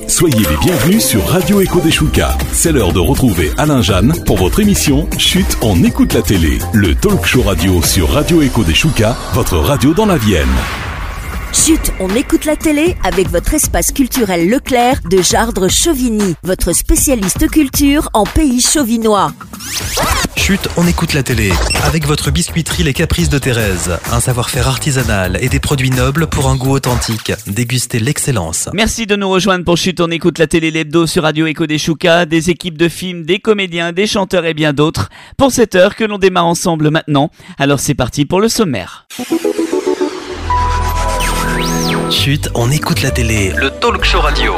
Soyez les bienvenus sur Radio Echo des Choucas. C'est l'heure de retrouver Alain Jeanne pour votre émission Chut, on écoute la télé. Le talk show radio sur Radio Echo des Choucas, votre radio dans la Vienne. Chut, on écoute la télé avec votre espace culturel Leclerc de Jardres-Chauvigny, votre spécialiste culture en pays chauvinois. Chut, on écoute la télé avec votre biscuiterie Les Caprices de Thérèse. Un savoir-faire artisanal et des produits nobles pour un goût authentique. Dégustez l'excellence. Merci de nous rejoindre pour Chut, on écoute la télé l'hebdo sur Radio Echo des Choucas, des équipes de films, des comédiens, des chanteurs et bien d'autres. Pour cette heure que l'on démarre ensemble maintenant. Alors c'est parti pour le sommaire. Chut, on écoute la télé, le talk show radio.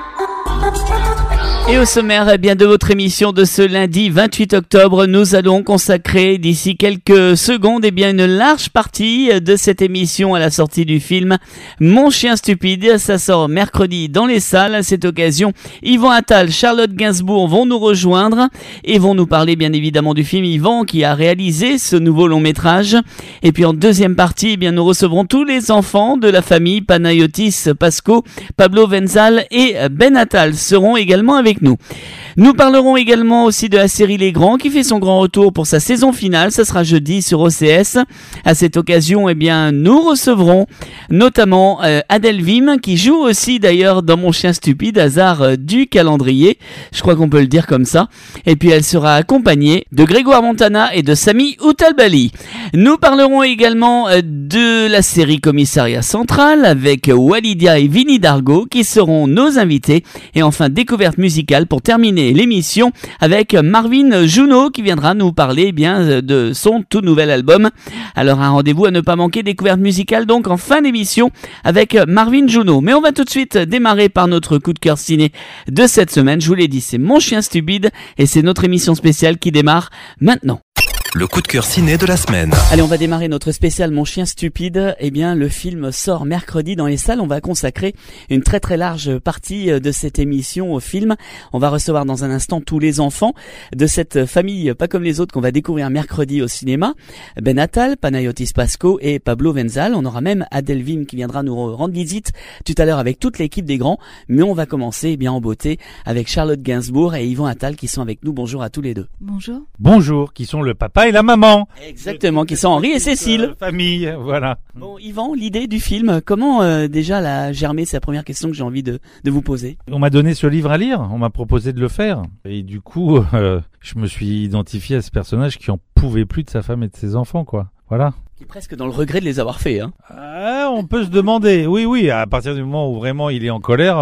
Et au sommaire de votre émission de ce lundi 28 octobre, nous allons consacrer d'ici quelques secondes une large partie de cette émission à la sortie du film Mon chien stupide. Ça sort mercredi dans les salles. À cette occasion, Yvan Attal, Charlotte Gainsbourg vont nous rejoindre et vont nous parler bien évidemment du film Yvan qui a réalisé ce nouveau long métrage. Et puis en deuxième partie, nous recevrons tous les enfants de la famille Panayotis Pasco, Pablo Wenzal et Ben Attal seront également avec nous. Nous parlerons également aussi de la série Les Grands qui fait son grand retour pour sa saison finale. Ça sera jeudi sur OCS. À cette occasion, nous recevrons notamment Adèle Vim qui joue aussi d'ailleurs dans Mon chien stupide, hasard du calendrier. Je crois qu'on peut le dire comme ça. Et puis elle sera accompagnée de Grégoire Montana et de Sami Outalbali. Nous parlerons également de la série Commissariat Central avec Walidia et Vinny Dargo qui seront nos invités. Et enfin, découverte musicale pour terminer l'émission avec Marvin Juno qui viendra nous parler de son tout nouvel album. Alors un rendez-vous à ne pas manquer, découverte musicale donc en fin d'émission avec Marvin Juno. Mais on va tout de suite démarrer par notre coup de cœur ciné de cette semaine. Je vous l'ai dit, c'est Mon chien stupide et c'est notre émission spéciale qui démarre maintenant. Le coup de cœur ciné de la semaine. Allez, on va démarrer notre spécial Mon chien stupide. Le film sort mercredi dans les salles. On va consacrer une très très large partie de cette émission au film. On va recevoir dans un instant tous les enfants de cette famille pas comme les autres qu'on va découvrir mercredi au cinéma. Ben Attal, Panayotis Pasco et Pablo Wenzal. On aura même Adèle Vim qui viendra nous rendre visite tout à l'heure avec toute l'équipe des grands. Mais on va commencer en beauté avec Charlotte Gainsbourg et Yvan Attal qui sont avec nous. Bonjour à tous les deux. Bonjour. Bonjour, qui sont le papa et la maman. Exactement, qui sont Henri et Cécile. Famille, voilà. Bon, Yvan, l'idée du film, comment déjà l'a germé? C'est la première question que j'ai envie de vous poser. On m'a donné ce livre à lire, on m'a proposé de le faire. Et du coup, je me suis identifié à ce personnage qui en pouvait plus de sa femme et de ses enfants, quoi. Voilà. Qui est presque dans le regret de les avoir faits, hein. On peut se demander. Oui, à partir du moment où vraiment il est en colère,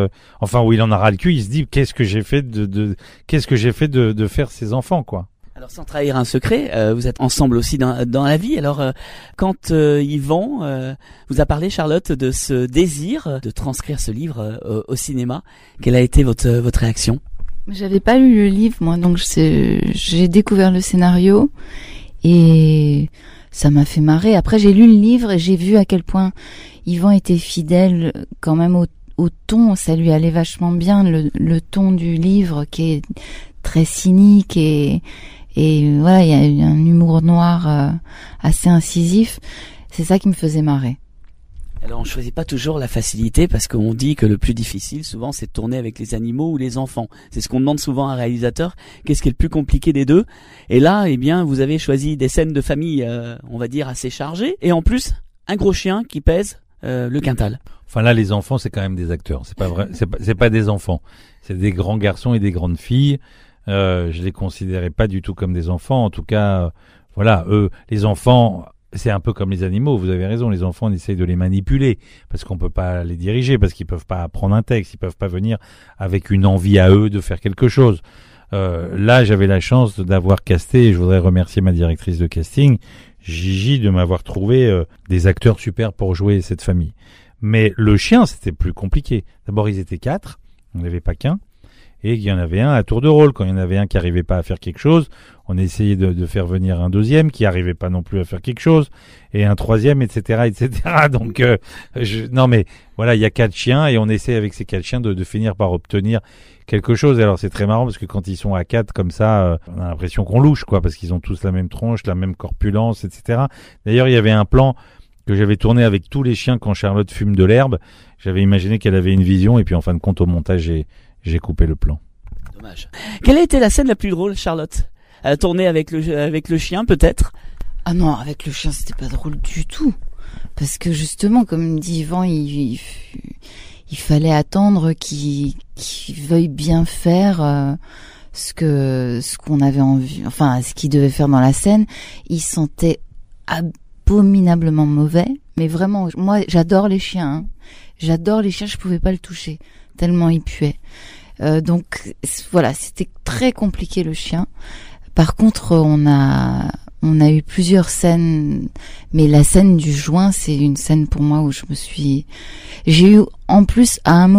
où il en a ras le cul, il se dit qu'est-ce que j'ai fait de faire ses enfants, quoi. Alors sans trahir un secret, vous êtes ensemble aussi dans la vie. Alors quand Yvan vous a parlé, Charlotte, de ce désir de transcrire ce livre au cinéma, quelle a été votre réaction? J'avais pas lu le livre, moi, donc j'ai découvert le scénario et ça m'a fait marrer. Après, j'ai lu le livre et j'ai vu à quel point Yvan était fidèle quand même au ton. Ça lui allait vachement bien, le ton du livre qui est très cynique et voilà, il y a un humour noir assez incisif. C'est ça qui me faisait marrer. Alors on choisit pas toujours la facilité parce qu'on dit que le plus difficile souvent c'est de tourner avec les animaux ou les enfants. C'est ce qu'on demande souvent à un réalisateur. Qu'est-ce qui est le plus compliqué des deux? Et là, vous avez choisi des scènes de famille, on va dire assez chargées, et en plus un gros chien qui pèse le quintal. Enfin là, les enfants c'est quand même des acteurs. C'est pas vrai, c'est pas des enfants. C'est des grands garçons et des grandes filles. Je les considérais pas du tout comme des enfants. En tout cas, eux, les enfants, c'est un peu comme les animaux. Vous avez raison. Les enfants, on essaye de les manipuler parce qu'on peut pas les diriger, parce qu'ils peuvent pas apprendre un texte, ils peuvent pas venir avec une envie à eux de faire quelque chose. Là, j'avais la chance d'avoir casté, et je voudrais remercier ma directrice de casting, Gigi, de m'avoir trouvé des acteurs super pour jouer cette famille. Mais le chien, c'était plus compliqué. D'abord, ils étaient 4, on n'avait pas qu'un. Et il y en avait un à tour de rôle. Quand il y en avait un qui arrivait pas à faire quelque chose, on essayait de faire venir un deuxième qui arrivait pas non plus à faire quelque chose, et un troisième, etc., etc. Donc, non mais voilà, il y a 4 chiens et on essaie avec ces 4 chiens de finir par obtenir quelque chose. Alors c'est très marrant parce que quand ils sont à 4 comme ça, on a l'impression qu'on louche, quoi, parce qu'ils ont tous la même tronche, la même corpulence, etc. D'ailleurs, il y avait un plan que j'avais tourné avec tous les chiens quand Charlotte fume de l'herbe. J'avais imaginé qu'elle avait une vision et puis en fin de compte au montage j'ai coupé le plan. Dommage. Quelle a été la scène la plus drôle, Charlotte? À tourner avec le chien, peut-être? Ah non, avec le chien, c'était pas drôle du tout. Parce que justement, comme dit Yvan, il fallait attendre qu'il veuille bien faire ce qu'on avait envie, enfin ce qu'il devait faire dans la scène. Il sentait abominablement mauvais, mais vraiment, moi j'adore les chiens. Hein. J'adore les chiens, je pouvais pas le toucher tellement il puait. Donc voilà, c'était très compliqué le chien. Par contre, on a eu plusieurs scènes, mais la scène du joint, c'est une scène pour moi où j'ai eu, en plus,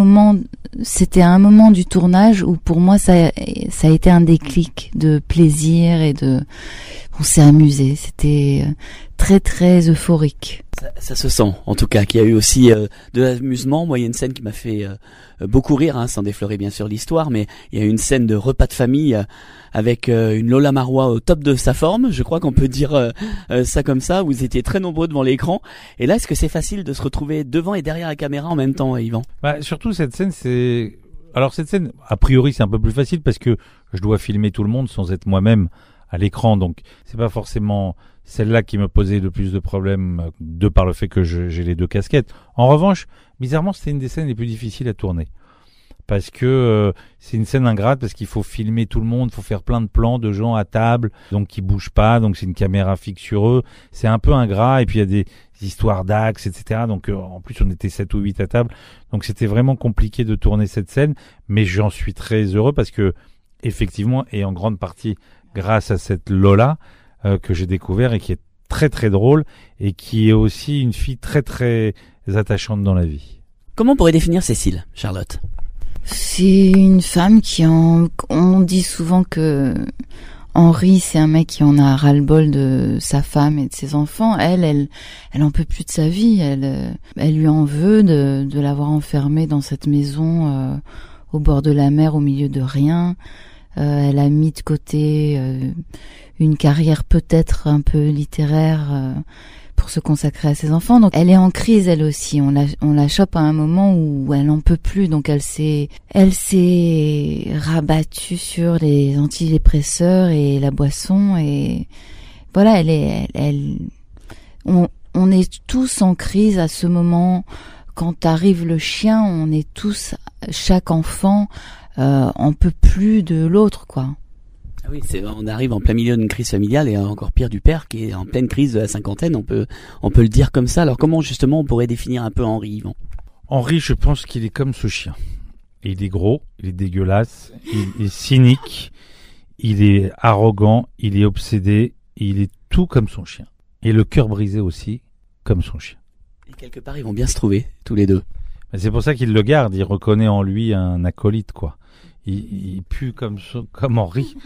c'était à un moment du tournage où pour moi ça a été un déclic de plaisir et on s'est amusé. C'était très très euphorique. Ça se sent, en tout cas, qu'il y a eu aussi de l'amusement. Moi, il y a une scène qui m'a fait beaucoup rire, hein, sans déflorer bien sûr l'histoire, mais il y a eu une scène de repas de famille avec une Lola Marois au top de sa forme. Je crois qu'on peut dire ça comme ça. Vous étiez très nombreux devant l'écran. Et là, est-ce que c'est facile de se retrouver devant et derrière la caméra en même temps, Yvan? Surtout cette scène, cette scène, a priori, c'est un peu plus facile parce que je dois filmer tout le monde sans être moi-même à l'écran. Donc, c'est pas forcément celle-là qui me posait le plus de problèmes de par le fait que j'ai les deux casquettes. En revanche, bizarrement, c'était une des scènes les plus difficiles à tourner. Parce que c'est une scène ingrate, parce qu'il faut filmer tout le monde, il faut faire plein de plans de gens à table, donc qui bougent pas, donc c'est une caméra fixe sur eux. C'est un peu ingrat, et puis il y a des histoires d'axes, etc. Donc en plus, on était 7 ou 8 à table. Donc c'était vraiment compliqué de tourner cette scène, mais j'en suis très heureux parce que, effectivement, et en grande partie grâce à cette Lola, que j'ai découvert et qui est très très drôle et qui est aussi une fille très très attachante dans la vie. Comment on pourrait définir Cécile, Charlotte? C'est une femme on dit souvent que Henri, c'est un mec qui en a ras-le-bol de sa femme et de ses enfants. Elle en peut plus de sa vie. Elle lui en veut de l'avoir enfermée dans cette maison au bord de la mer, au milieu de rien. Elle a mis de côté une carrière peut-être un peu littéraire pour se consacrer à ses enfants. Donc elle est en crise elle aussi. On la chope à un moment où elle n'en peut plus. Donc elle s'est rabattue sur les antidépresseurs et la boisson et voilà, on est tous en crise à ce moment. Quand arrive le chien, on est tous, chaque enfant on peut plus de l'autre, quoi. Ah oui, on arrive en plein milieu d'une crise familiale et encore pire du père qui est en pleine crise de la cinquantaine, on peut le dire comme ça. Alors comment justement on pourrait définir un peu Henri, Yvan? Henri, je pense qu'il est comme ce chien. Il est gros, il est dégueulasse, il est cynique, il est arrogant, il est obsédé, il est tout comme son chien. Et le cœur brisé aussi, comme son chien. Et quelque part, ils vont bien se trouver, tous les deux. C'est pour ça qu'il le garde, il reconnaît en lui un acolyte, quoi. Il pue comme Henri.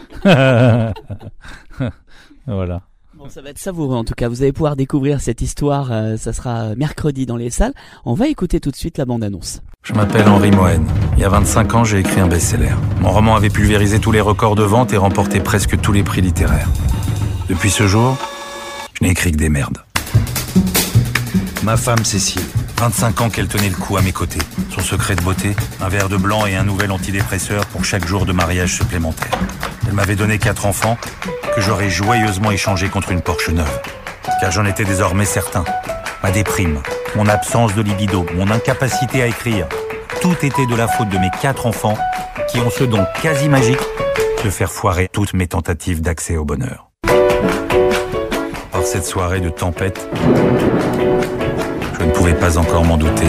Voilà. Bon, ça va être savoureux en tout cas. Vous allez pouvoir découvrir cette histoire. Ça sera mercredi dans les salles. On va écouter tout de suite la bande-annonce. Je m'appelle Henri Mohen. Il y a 25 ans, j'ai écrit un best-seller. Mon roman avait pulvérisé tous les records de vente et remporté presque tous les prix littéraires. Depuis ce jour, je n'ai écrit que des merdes. Ma femme Cécile, 25 ans qu'elle tenait le coup à mes côtés. Son secret de beauté, un verre de blanc et un nouvel antidépresseur pour chaque jour de mariage supplémentaire. Elle m'avait donné 4 enfants que j'aurais joyeusement échangés contre une Porsche neuve. Car j'en étais désormais certain. Ma déprime, mon absence de libido, mon incapacité à écrire, tout était de la faute de mes 4 enfants qui ont ce don quasi magique de faire foirer toutes mes tentatives d'accès au bonheur. Par cette soirée de tempête, je ne pouvais pas encore m'en douter.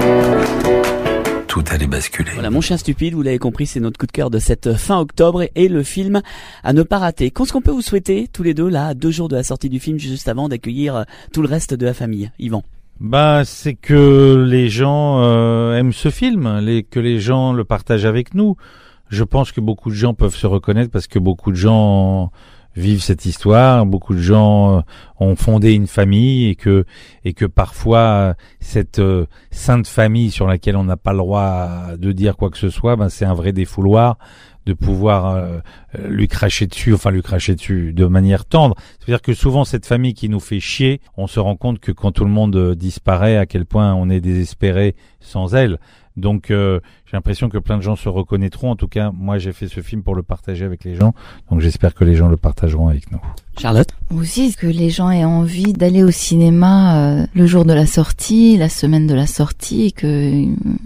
Tout allait basculer. Voilà, Mon chien stupide, vous l'avez compris, c'est notre coup de cœur de cette fin octobre et le film à ne pas rater. Qu'est-ce qu'on peut vous souhaiter tous les deux là, à 2 jours de la sortie du film, juste avant d'accueillir tout le reste de la famille, Yvan? C'est que les gens aiment ce film, que les gens le partagent avec nous. Je pense que beaucoup de gens peuvent se reconnaître parce que beaucoup de gens vivent cette histoire. Beaucoup de gens ont fondé une famille et que parfois cette sainte famille sur laquelle on n'a pas le droit de dire quoi que ce soit, c'est un vrai défouloir de pouvoir lui cracher dessus de manière tendre. C'est-à-dire que souvent cette famille qui nous fait chier, on se rend compte que quand tout le monde disparaît, à quel point on est désespéré sans elle. Donc j'ai l'impression que plein de gens se reconnaîtront. En tout cas, moi j'ai fait ce film pour le partager avec les gens, donc j'espère que les gens le partageront avec nous. Charlotte? Aussi, que les gens aient envie d'aller au cinéma le jour de la sortie, la semaine de la sortie, et que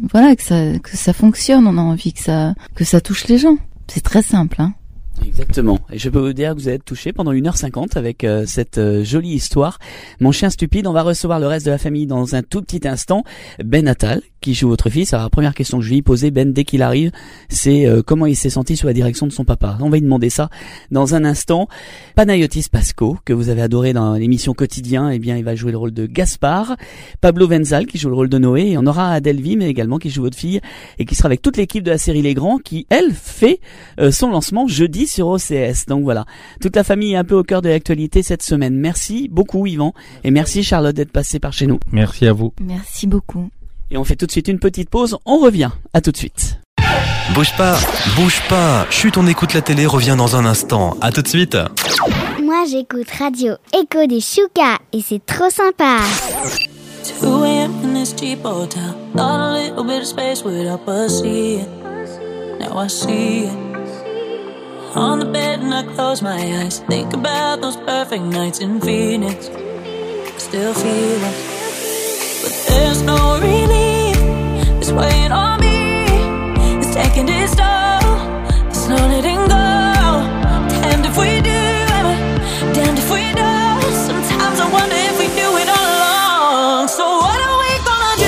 ça fonctionne. On a envie que ça touche les gens. C'est très simple, hein. Exactement. Et je peux vous dire que vous êtes touché pendant 1h50 avec cette jolie histoire. Mon chien stupide, on va recevoir le reste de la famille dans un tout petit instant. Ben Attal, qui joue votre fils. Alors la première question que je lui ai posée, Ben, dès qu'il arrive, c'est comment il s'est senti sous la direction de son papa. On va lui demander ça dans un instant. Panayotis Pasco, que vous avez adoré dans l'émission Quotidien, eh bien il va jouer le rôle de Gaspard. Pablo Wenzal, qui joue le rôle de Noé. Et on aura Adèle Vim également, qui joue votre fille et qui sera avec toute l'équipe de la série Les Grands, qui, elle, fait son lancement jeudi sur OCS. Donc voilà, toute la famille est un peu au cœur de l'actualité cette semaine. Merci beaucoup Yvan et merci Charlotte d'être passée par chez nous. Merci à vous. Merci beaucoup. Et on fait tout de suite une petite pause, on revient. À tout de suite. Bouge pas. Chut, on écoute la télé, revient dans un instant. À tout de suite. Moi j'écoute Radio Echo des Choucas et c'est trop sympa. 2 a.m. in this cheap hotel. Thought a little bit of space would help us see it. Now I see it. On the bed and I close my eyes. Think about those perfect nights in Phoenix. Still feel it, but there's no relief. It's weighing on me. It's taking its toll. There's no letting go. Damned if we do, damned if we don't. Sometimes I wonder if we knew it all along. So what are we gonna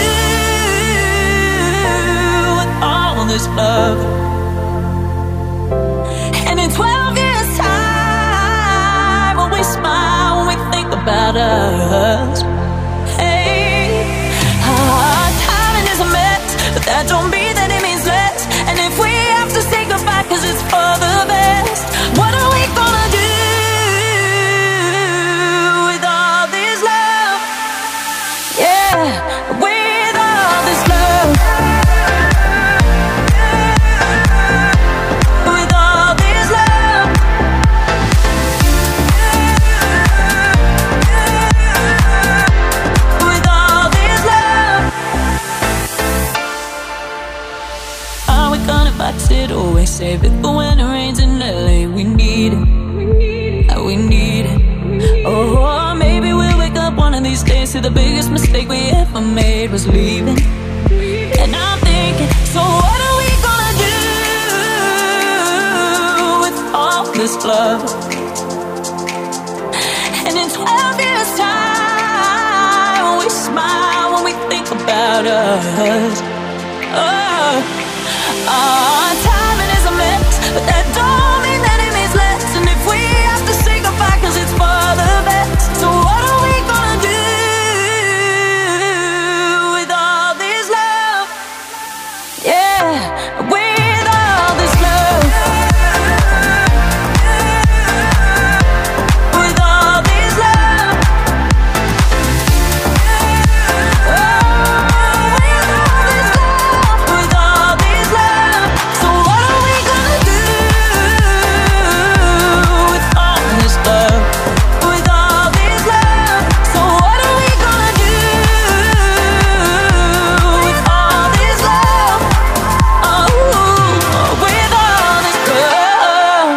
do with all this love? And in 12 years' time, when we smile, when we think about us, hey, our timing is a mess, but that don't mean that it means less. And if we have to say goodbye, 'cause it's for the best, what are we gonna do with all this love? Yeah, with all this love. It always save it for when it rains in LA. We need it, we need it. Oh, maybe we'll wake up one of these days to the biggest mistake we ever made was leaving. And I'm thinking, so what are we gonna do with all this love? And in 12 years' time, when we smile, when we think about us, oh, our timing is a mess, but that don't mean that it means less. And if we have to say goodbye, 'cause it's for the best, so what are we gonna do with all this love? Yeah, with all this love. With all this love. Oh, with all this love. With all this love. So what are we gonna do with all this love? With all this love. So what are we gonna do with all this love? Oh, with all this love.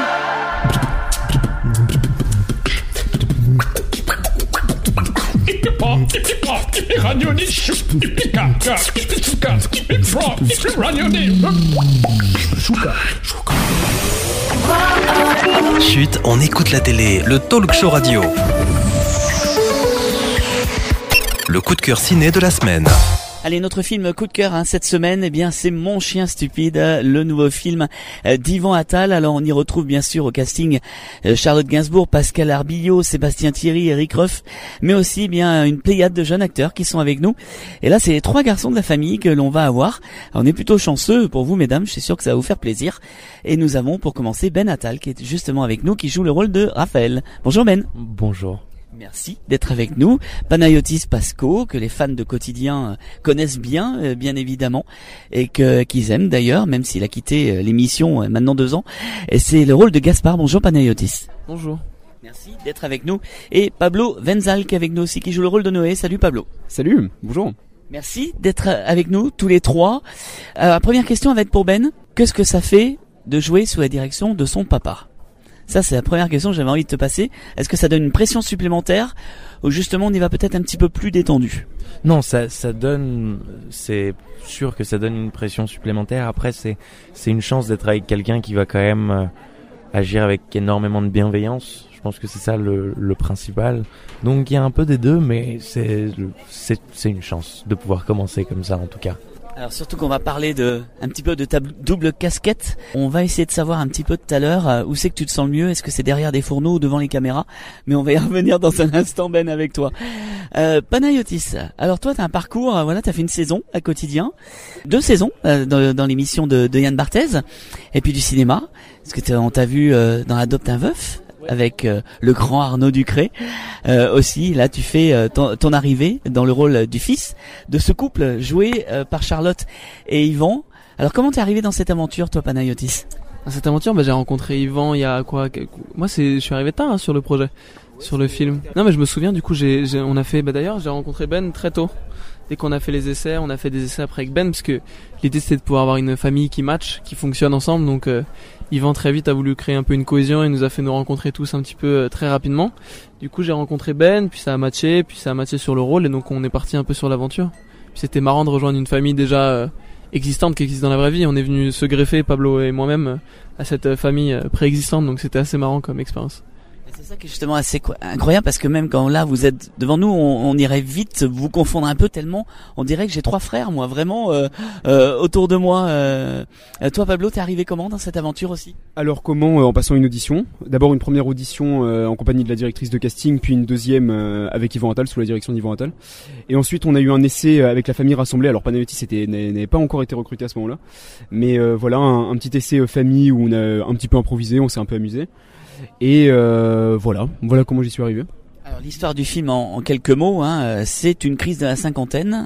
Chut, on écoute la télé, le talk show radio. Le coup de cœur ciné de la semaine. Allez, notre film coup de cœur cette semaine, eh bien c'est Mon chien stupide, le nouveau film d'Yvan Attal. Alors on y retrouve bien sûr au casting Charlotte Gainsbourg, Pascal Arbillot, Sébastien Thierry, Eric Ruff, mais aussi bien une pléiade de jeunes acteurs qui sont avec nous. Et là c'est les 3 garçons de la famille que l'on va avoir. Alors, on est plutôt chanceux pour vous mesdames, je suis sûr que ça va vous faire plaisir. Et nous avons pour commencer Ben Attal qui est justement avec nous, qui joue le rôle de Raphaël. Bonjour Ben. Bonjour. Merci d'être avec nous. Panayotis Pasco, que les fans de Quotidien connaissent bien, bien évidemment, et qu'ils aiment d'ailleurs, même s'il a quitté l'émission maintenant 2 ans. Et c'est le rôle de Gaspard. Bonjour Panayotis. Bonjour. Merci d'être avec nous. Et Pablo Wenzal qui est avec nous aussi, qui joue le rôle de Noé. Salut Pablo. Salut, bonjour. Merci d'être avec nous tous les 3. La première question va être pour Ben. Qu'est-ce que ça fait de jouer sous la direction de son papa ? Ça, c'est la première question que j'avais envie de te passer. Est-ce que ça donne une pression supplémentaire ou justement on y va peut-être un petit peu plus détendu ? Non, ça donne, c'est sûr que ça donne une pression supplémentaire. Après, c'est une chance d'être avec quelqu'un qui va quand même agir avec énormément de bienveillance. Je pense que c'est ça le principal. Donc il y a un peu des deux, mais c'est une chance de pouvoir commencer comme ça en tout cas. Alors surtout qu'on va parler un petit peu de ta double casquette. On va essayer de savoir un petit peu tout à l'heure où c'est que tu te sens le mieux. Est-ce que c'est derrière des fourneaux ou devant les caméras ? Mais on va y revenir dans un instant Ben avec toi. Panayotis, alors toi t'as un parcours, t'as fait une saison à Quotidien, 2 saisons dans l'émission de Yann Barthès, et puis du cinéma. Est-ce que on t'a vu dans Adopte un veuf ? Avec le grand Arnaud Ducré aussi. Là tu fais ton arrivée dans le rôle du fils de ce couple joué par Charlotte et Yvan. Alors comment t'es arrivé dans cette aventure toi Panayotis ? Dans cette aventure j'ai rencontré Yvan il y a quoi, moi je suis arrivé tard sur le projet, sur le film. Non mais je me souviens du coup on a fait d'ailleurs j'ai rencontré Ben très tôt. Dès qu'on a fait les essais, on a fait des essais après avec Ben parce que l'idée c'était de pouvoir avoir une famille qui match, qui fonctionne ensemble. Donc Yvan très vite a voulu créer un peu une cohésion et nous a fait nous rencontrer tous un petit peu très rapidement. Du coup j'ai rencontré Ben, puis ça a matché sur le rôle et donc on est parti un peu sur l'aventure. Puis c'était marrant de rejoindre une famille déjà existante qui existe dans la vraie vie. On est venu se greffer, Pablo et moi-même, à cette famille préexistante, donc c'était assez marrant comme expérience. C'est ça qui est justement assez incroyable parce que même quand là vous êtes devant nous, on irait vite vous confondre un peu tellement on dirait que j'ai 3 frères moi vraiment autour de moi. Toi Pablo, t'es arrivé comment dans cette aventure aussi ? Alors comment en passant une audition. D'abord une première audition en compagnie de la directrice de casting, puis une deuxième avec Yvan Attal, sous la direction d'Yvan Attal. Et ensuite on a eu un essai avec la famille rassemblée. Alors Panayotis n'avait pas encore été recruté à ce moment-là, mais voilà un petit essai famille où on a un petit peu improvisé, on s'est un peu amusé. Et voilà comment j'y suis arrivé. Alors l'histoire du film en quelques mots, c'est une crise de la cinquantaine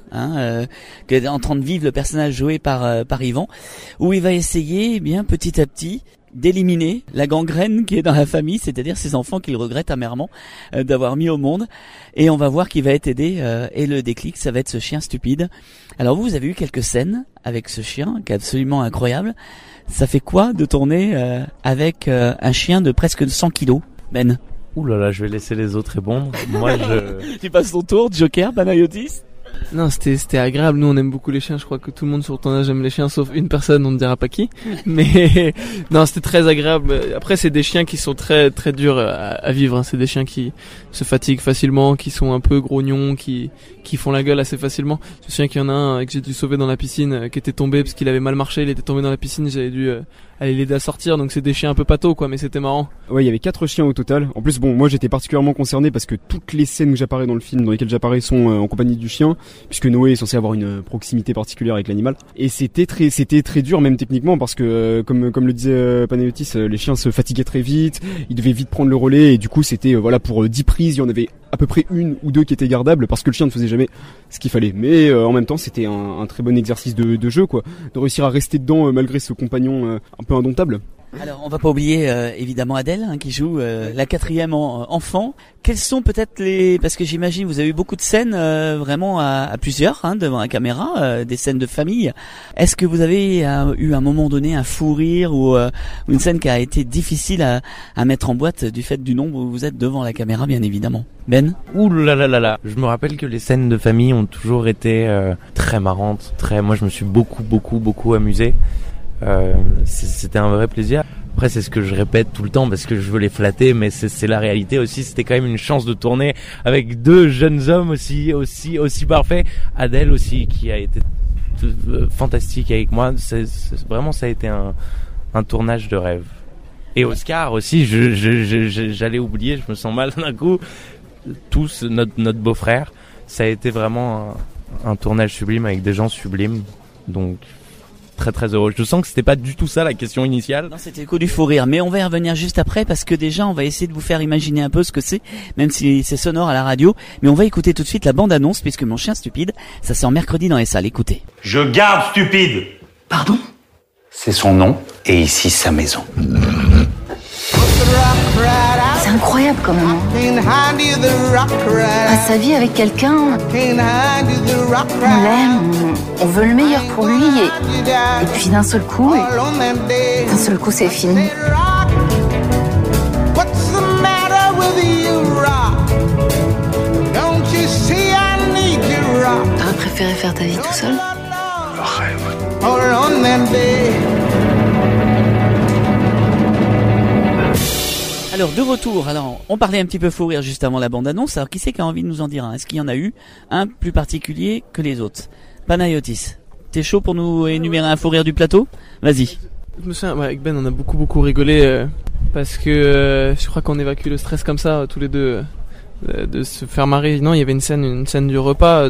qu'est en train de vivre le personnage joué par Yvan, où il va essayer bien petit à petit d'éliminer la gangrène qui est dans la famille, c'est-à-dire ces enfants qu'il regrette amèrement d'avoir mis au monde. Et on va voir qu'il va être aidé et le déclic, ça va être ce chien stupide. Alors vous avez eu quelques scènes avec ce chien qui est absolument incroyable. Ça fait quoi de tourner avec un chien de presque 100 kilos, Ben ? Ouh là là, je vais laisser les autres répondre. Moi, Tu passes ton tour, Joker, Panayotis ? Non, c'était agréable. Nous, on aime beaucoup les chiens. Je crois que tout le monde sur le tournage aime les chiens, sauf une personne, on ne dira pas qui. Mais non, c'était très agréable. Après, c'est des chiens qui sont très très durs à vivre. C'est des chiens qui se fatiguent facilement, qui sont un peu grognons, qui font la gueule assez facilement. Je me souviens qu'il y en a un que j'ai dû sauver dans la piscine, qui était tombé parce qu'il avait mal marché. Il était tombé dans la piscine. J'avais dû aller l'aider à sortir. Donc c'est des chiens un peu pâteaux, quoi. Mais c'était marrant. Ouais, il y avait 4 chiens au total. En plus, moi j'étais particulièrement concerné parce que toutes les scènes où j'apparais dans le film, dans lesquelles j'apparais, sont en compagnie du chien, puisque Noé est censé avoir une proximité particulière avec l'animal. Et c'était très dur, même techniquement, parce que comme le disait Panayotis, les chiens se fatiguaient très vite, ils devaient vite prendre le relais, et du coup c'était pour 10 prises, il y en avait à peu près 1 ou 2 qui étaient gardables, parce que le chien ne faisait jamais ce qu'il fallait. Mais en même temps, c'était un très bon exercice de jeu, quoi, de réussir à rester dedans malgré ce compagnon un peu indomptable. Alors on va pas oublier évidemment Adèle qui joue la 4e enfant. Quels sont peut-être parce que j'imagine vous avez eu beaucoup de scènes vraiment à plusieurs devant la caméra, des scènes de famille. Est-ce que vous avez eu à un moment donné un fou rire ou une scène qui a été difficile à mettre en boîte du fait du nombre où vous êtes devant la caméra bien évidemment? Ben? Ouh là là là là. Je me rappelle que les scènes de famille ont toujours été très marrantes. Moi je me suis beaucoup amusé. C'était un vrai plaisir. Après, c'est ce que je répète tout le temps parce que je veux les flatter, mais c'est la réalité aussi. C'était quand même une chance de tourner avec 2 jeunes hommes aussi parfaits. Adèle aussi, qui a été fantastique avec moi. Vraiment, ça a été un tournage de rêve. Et Oscar aussi, j'allais oublier, je me sens mal d'un coup. Tous, notre beau-frère, ça a été vraiment un tournage sublime avec des gens sublimes. Donc, très très heureux. Je sens que c'était pas du tout ça la question initiale. Non, c'était Écho du fou rire, mais on va y revenir juste après parce que déjà on va essayer de vous faire imaginer un peu ce que c'est, même si c'est sonore à la radio, mais on va écouter tout de suite la bande-annonce puisque Mon chien stupide, ça sort mercredi dans les salles. Écoutez. Je garde stupide. Pardon ? C'est son nom et ici sa maison. C'est incroyable quand même. Passe sa vie avec quelqu'un, on l'aime, on veut le meilleur pour lui et puis d'un seul coup c'est fini. T'aurais préféré faire ta vie tout seul ? Le rêve. Alors de retour, on parlait un petit peu fou rire juste avant la bande-annonce, alors qui c'est qui a envie de nous en dire un ? Est-ce qu'il y en a eu un plus particulier que les autres ? Panayotis, t'es chaud pour nous énumérer un fou rire du plateau ? Vas-y. Je me souviens, avec Ben on a beaucoup rigolé parce que je crois qu'on évacue le stress comme ça tous les deux, de se faire marrer. Non, il y avait une scène du repas,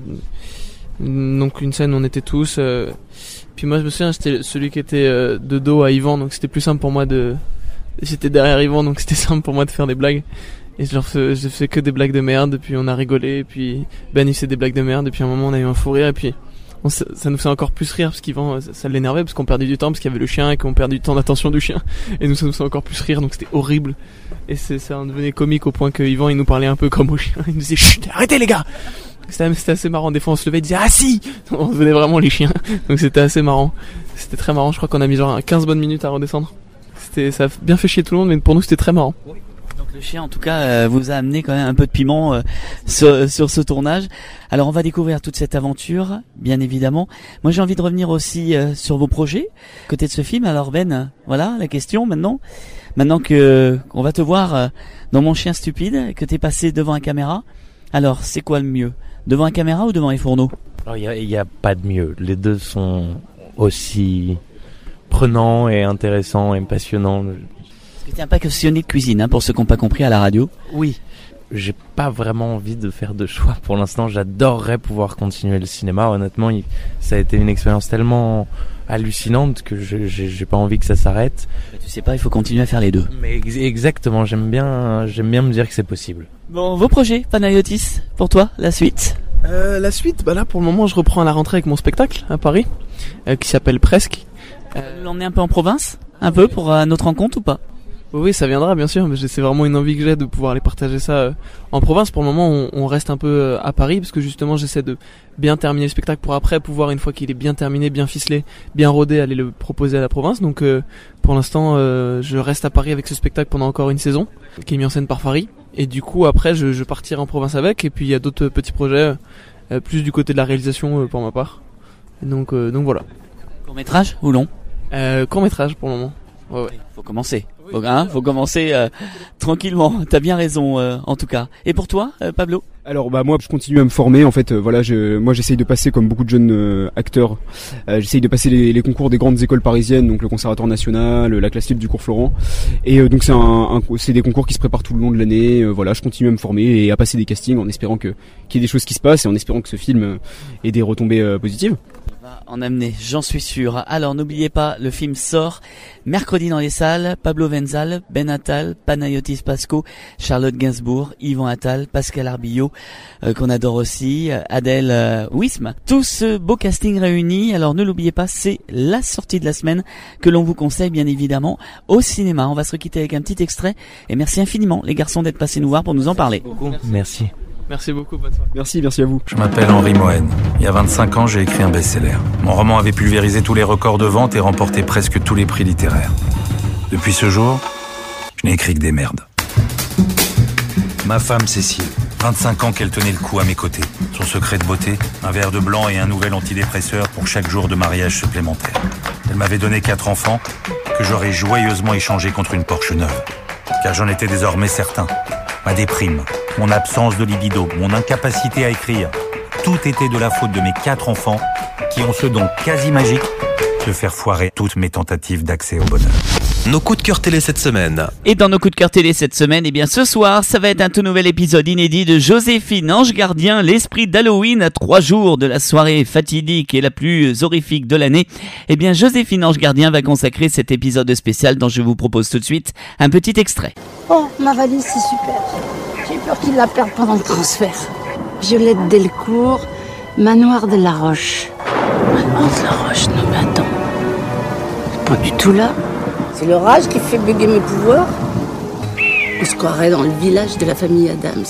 donc une scène où on était tous, puis moi je me souviens j'étais celui qui était de dos à Yvan, donc c'était plus simple pour moi j'étais derrière Yvan, donc c'était simple pour moi de faire des blagues. Et je fais que des blagues de merde, puis on a rigolé, et puis Ben il fait des blagues de merde, et puis à un moment on a eu un fou rire, et puis ça nous fait encore plus rire, parce qu'Yvan ça l'énervait, parce qu'on perdait du temps, parce qu'il y avait le chien, et qu'on perdait du temps d'attention du chien, et nous ça nous fait encore plus rire, donc c'était horrible. Et ça en devenait comique au point que Yvan il nous parlait un peu comme au chien, il nous disait chut, arrêtez les gars. C'était assez marrant, des fois on se levait et disait ah si, on devenait vraiment les chiens, donc c'était assez marrant, c'était très marrant. Je crois qu'on a mis genre 15 bonnes minutes à redescendre. Ça a bien fait chier tout le monde, mais pour nous c'était très marrant. Donc le chien en tout cas vous a amené quand même un peu de piment sur ce tournage. Alors on va découvrir toute cette aventure, bien évidemment. Moi j'ai envie de revenir aussi sur vos projets côté de ce film. Alors Ben, voilà la question maintenant que on va te voir dans Mon chien stupide, que t'es passé devant la caméra. Alors c'est quoi le mieux, devant la caméra ou devant les fourneaux ? Alors il y a pas de mieux, les deux sont aussi prenant et intéressant et passionnant. Parce que t'es un passionné de cuisine, pour ceux qui n'ont pas compris à la radio. Oui, j'ai pas vraiment envie de faire de choix pour l'instant. J'adorerais pouvoir continuer le cinéma. Honnêtement, ça a été une expérience tellement hallucinante que j'ai pas envie que ça s'arrête. Mais tu sais pas, il faut continuer à faire les deux. Mais exactement, j'aime bien me dire que c'est possible. Bon, vos projets, Panayotis, pour toi, la suite ? La suite, là pour le moment je reprends à la rentrée avec mon spectacle à Paris, qui s'appelle Presque. Nous l'emmener un peu en province, un peu pour notre rencontre ou pas ? Oui, ça viendra bien sûr, mais c'est vraiment une envie que j'ai de pouvoir aller partager ça en province. Pour le moment, on reste un peu à Paris parce que justement, j'essaie de bien terminer le spectacle pour après pouvoir, une fois qu'il est bien terminé, bien ficelé, bien rodé, aller le proposer à la province. Donc, pour l'instant, je reste à Paris avec ce spectacle pendant encore une saison, qui est mis en scène par Farid. Et du coup, après, je partirai en province avec. Et puis, il y a d'autres petits projets, plus du côté de la réalisation pour ma part. Donc voilà. Court-métrage ou long ? Court-métrage pour le moment. Ouais. Faut commencer. Faut commencer tranquillement. T'as bien raison en tout cas. Et pour toi, Pablo ? Alors moi je continue à me former en fait. Moi j'essaye de passer comme beaucoup de jeunes acteurs. J'essaye de passer les concours des grandes écoles parisiennes, donc le Conservatoire National, la classe libre du cours Florent. Et donc c'est des concours qui se préparent tout le long de l'année. Je continue à me former et à passer des castings en espérant qu'il y ait des choses qui se passent et en espérant que ce film ait des retombées positives. En amener, j'en suis sûr. Alors n'oubliez pas, le film sort mercredi dans les salles. Pablo Wenzal, Ben Attal, Panayotis Pasco, Charlotte Gainsbourg, Yvan Attal, Pascal Arbillot, qu'on adore aussi, Adèle Wism. Tout ce beau casting réuni. Alors ne l'oubliez pas, c'est la sortie de la semaine que l'on vous conseille bien évidemment au cinéma. On va se quitter avec un petit extrait. Et merci infiniment les garçons d'être passés nous voir pour nous en parler. Merci. Merci beaucoup, bonne soirée. Merci à vous. Je m'appelle Henri Mohen. Il y a 25 ans, j'ai écrit un best-seller. Mon roman avait pulvérisé tous les records de vente et remporté presque tous les prix littéraires. Depuis ce jour, je n'ai écrit que des merdes. Ma femme Cécile, 25 ans qu'elle tenait le coup à mes côtés. Son secret de beauté, un verre de blanc et un nouvel antidépresseur pour chaque jour de mariage supplémentaire. Elle m'avait donné 4 enfants que j'aurais joyeusement échangé contre une Porsche neuve. Car j'en étais désormais certain. Ma déprime, mon absence de libido, mon incapacité à écrire, tout était de la faute de mes 4 enfants qui ont ce don quasi magique de faire foirer toutes mes tentatives d'accès au bonheur. Nos coups de cœur télé cette semaine. Et dans nos coups de cœur télé cette semaine, eh bien ce soir, ça va être un tout nouvel épisode inédit de Joséphine Ange Gardien, l'esprit d'Halloween à 3 jours de la soirée fatidique et la plus horrifique de l'année. Eh bien Joséphine Ange Gardien va consacrer cet épisode spécial dont je vous propose tout de suite un petit extrait. Oh, ma valise, c'est super. J'ai peur qu'il la perde pendant le transfert. Violette Delcourt, Manoir de la Roche. Manoir de la Roche, non mais attends. C'est pas du tout là. C'est l'orage qui fait bugger mes pouvoirs. On se croirait dans le village de la famille Adams.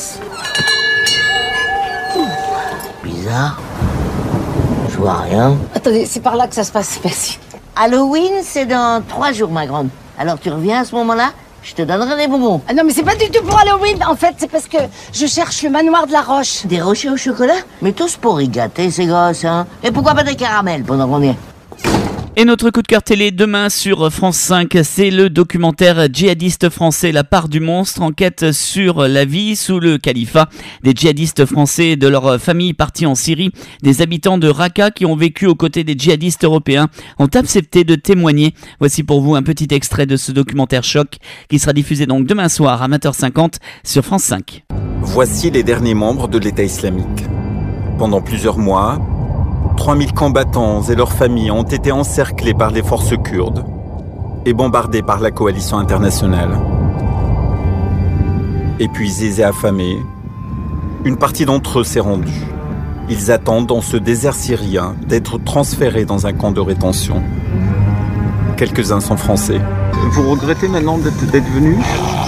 Bizarre. Je vois rien. Attendez, c'est par là que ça se passe, merci. Halloween, c'est dans 3 jours, ma grande. Alors tu reviens à ce moment-là, je te donnerai des bonbons. Ah non, mais c'est pas du tout pour Halloween. En fait, c'est parce que je cherche le manoir de la Roche. Des rochers au chocolat? Mais tous pour y gâter, ces gosses, hein. Et pourquoi pas des caramels pendant qu'on y est? Et notre coup de cœur télé demain sur France 5, c'est le documentaire djihadiste français La part du monstre, enquête sur la vie sous le califat des djihadistes français et de leurs familles parties en Syrie. Des habitants de Raqqa qui ont vécu aux côtés des djihadistes européens ont accepté de témoigner. Voici pour vous un petit extrait de ce documentaire choc qui sera diffusé donc demain soir à 20h50 sur France 5. Voici les derniers membres de l'État islamique. Pendant plusieurs mois, 3000 combattants et leurs familles ont été encerclés par les forces kurdes et bombardés par la coalition internationale. Épuisés et affamés, une partie d'entre eux s'est rendue. Ils attendent dans ce désert syrien d'être transférés dans un camp de rétention. Quelques-uns sont français. Vous regrettez maintenant d'être venus ?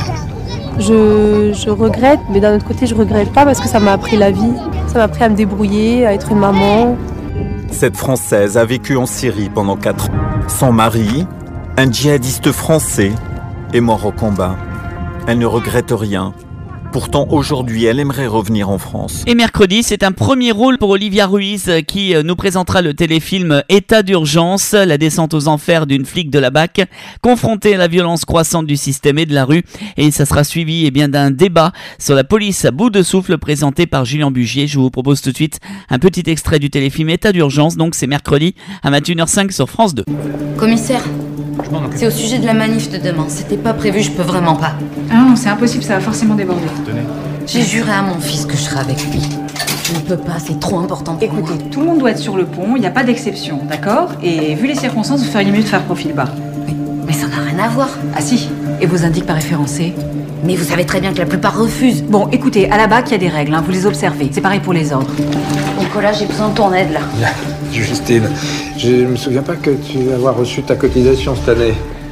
Je regrette, mais d'un autre côté, je regrette pas parce que ça m'a appris la vie. Ça m'a appris à me débrouiller, à être une maman. Cette Française a vécu en Syrie pendant 4 ans. Son mari, un djihadiste français, est mort au combat. Elle ne regrette rien. Pourtant, aujourd'hui, elle aimerait revenir en France. Et mercredi, c'est un premier rôle pour Olivia Ruiz qui nous présentera le téléfilm État d'urgence, la descente aux enfers d'une flic de la BAC, confrontée à la violence croissante du système et de la rue. Et ça sera suivi d'un débat sur la police à bout de souffle présenté par Julien Bugier. Je vous propose tout de suite un petit extrait du téléfilm État d'urgence. Donc c'est mercredi à 21h05 sur France 2. Commissaire, c'est au sujet de la manif de demain. C'était pas prévu, je peux vraiment pas. Ah non, c'est impossible, ça va forcément déborder. J'ai juré à mon fils que je serais avec lui. Je ne peux pas, c'est trop important pour moi. Écoutez, tout le monde doit être sur le pont, il n'y a pas d'exception, d'accord? Et vu les circonstances, vous feriez mieux de faire profil bas. Mais ça n'a rien à voir. Ah si, et vos indiques pas référencés? Mais vous savez très bien que la plupart refusent. Bon, écoutez, à la BAC, il y a des règles, hein, vous les observez. C'est pareil pour les ordres. Nicolas, j'ai besoin de ton aide, là. Justine, je me souviens pas que tu vas avoir reçu ta cotisation cette année.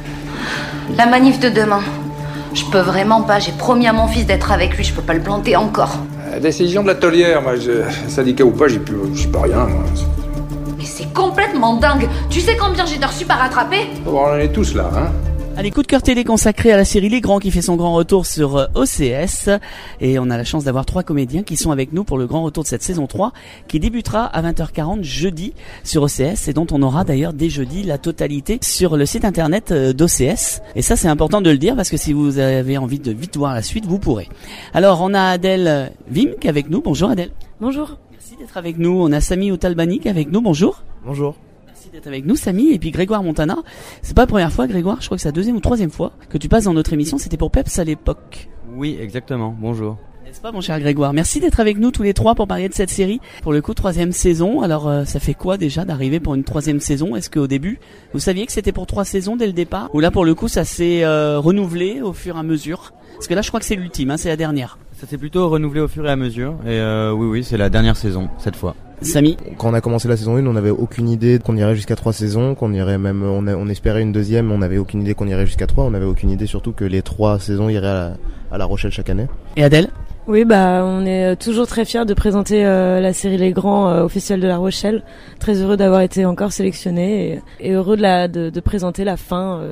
La manif de demain. Je peux vraiment pas, j'ai promis à mon fils d'être avec lui, je peux pas le planter encore. La décision de la taulière, moi, syndicat ou pas, j'y peux rien, moi. Mais c'est complètement dingue. Tu sais combien j'ai de reçus par rattraper? Bon, on en est tous là, hein. Allez, coup de cœur télé consacré à la série Les Grands qui fait son grand retour sur OCS. Et on a la chance d'avoir 3 comédiens qui sont avec nous pour le grand retour de cette saison 3 qui débutera à 20h40 jeudi sur OCS et dont on aura d'ailleurs dès jeudi la totalité sur le site internet d'OCS. Et ça, c'est important de le dire parce que si vous avez envie de vite voir la suite, vous pourrez. Alors, on a Adèle Vim qui est avec nous. Bonjour Adèle. Bonjour. Merci d'être avec nous. On a Samy Outalbani qui est avec nous. Bonjour. Bonjour. D'être avec nous, Samy, et puis Grégoire Montana. C'est pas la première fois, Grégoire, je crois que c'est la 2e ou 3e fois que tu passes dans notre émission. C'était pour Peps à l'époque. Oui, exactement. Bonjour. N'est-ce pas, mon cher Grégoire? Merci d'être avec nous tous les 3 pour parler de cette série. Pour le coup, 3e saison. Alors, ça fait quoi déjà d'arriver pour une 3e saison? Est-ce qu'au début, vous saviez que c'était pour 3 saisons dès le départ? Ou là, pour le coup, ça s'est renouvelé au fur et à mesure? Parce que là, je crois que c'est l'ultime, hein, c'est la dernière. Ça s'est plutôt renouvelé au fur et à mesure. Et oui, c'est la dernière saison, cette fois. Samy? Quand on a commencé la saison 1, on n'avait aucune idée qu'on irait jusqu'à 3 saisons, qu'on irait même, on espérait une 2e, on n'avait aucune idée qu'on irait jusqu'à 3, on n'avait aucune idée surtout que les 3 saisons iraient à La Rochelle chaque année. Et Adèle? Oui, on est toujours très fiers de présenter la série Les Grands au Festival de La Rochelle. Très heureux d'avoir été encore sélectionnés et heureux de présenter la fin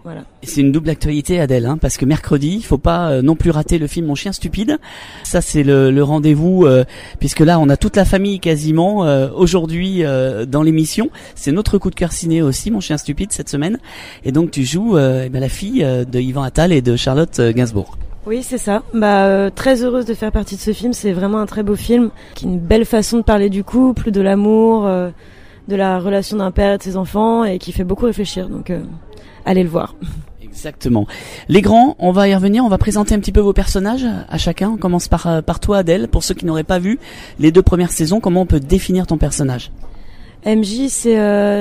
Voilà. Et c'est une double actualité, Adèle, hein, parce que mercredi, il faut pas non plus rater le film Mon chien stupide. Ça, c'est le rendez-vous, puisque là, on a toute la famille quasiment aujourd'hui dans l'émission. C'est notre coup de cœur ciné aussi, Mon chien stupide, cette semaine. Et donc, tu joues la fille de Yvan Attal et de Charlotte Gainsbourg. Oui, c'est ça. Très heureuse de faire partie de ce film. C'est vraiment un très beau film, qui est une belle façon de parler du couple, de l'amour, de la relation d'un père et de ses enfants, et qui fait beaucoup réfléchir. Donc, allez le voir. Exactement. Les grands, on va y revenir, on va présenter un petit peu vos personnages à chacun. On commence par toi, Adèle. Pour ceux qui n'auraient pas vu les 2 premières saisons, comment on peut définir ton personnage? MJ, c'est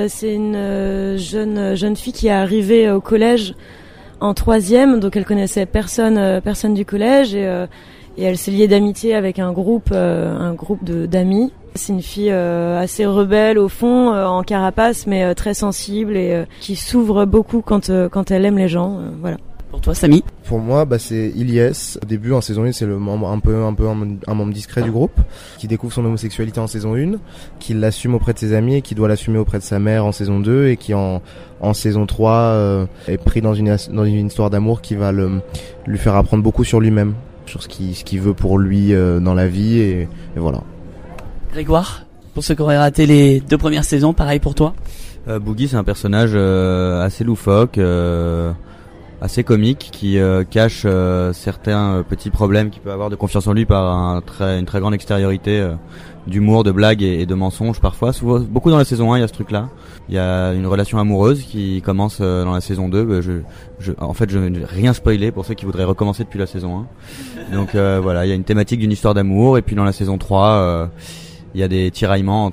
une jeune fille qui est arrivée au collège en 3e, donc elle connaissait personne du collège, et elle s'est liée d'amitié avec un groupe d'amis. C'est une fille assez rebelle au fond, en carapace, mais très sensible et qui s'ouvre beaucoup quand elle aime les gens. Voilà. Pour toi, Samy? Pour moi, c'est Ilyes. Au début, en saison 1, c'est le membre un membre discret du groupe, qui découvre son homosexualité en saison 1, qui l'assume auprès de ses amis et qui doit l'assumer auprès de sa mère en saison 2, et qui en saison 3 est pris dans une histoire d'amour qui va lui faire apprendre beaucoup sur lui-même, sur ce qu'il veut pour lui dans la vie, et voilà. Grégoire, pour ceux qui auraient raté les 2 premières saisons, pareil pour toi? Boogie, c'est un personnage assez loufoque, assez comique, qui cache certains petits problèmes qu'il peut avoir de confiance en lui par une très grande extériorité d'humour, de blagues et de mensonges parfois. Souvent, beaucoup dans la saison 1, il y a ce truc-là. Il y a une relation amoureuse qui commence dans la saison 2. En fait, je ne vais rien spoiler pour ceux qui voudraient recommencer depuis la saison 1. Donc voilà, il y a une thématique d'une histoire d'amour, et puis dans la saison 3... il y a des tiraillements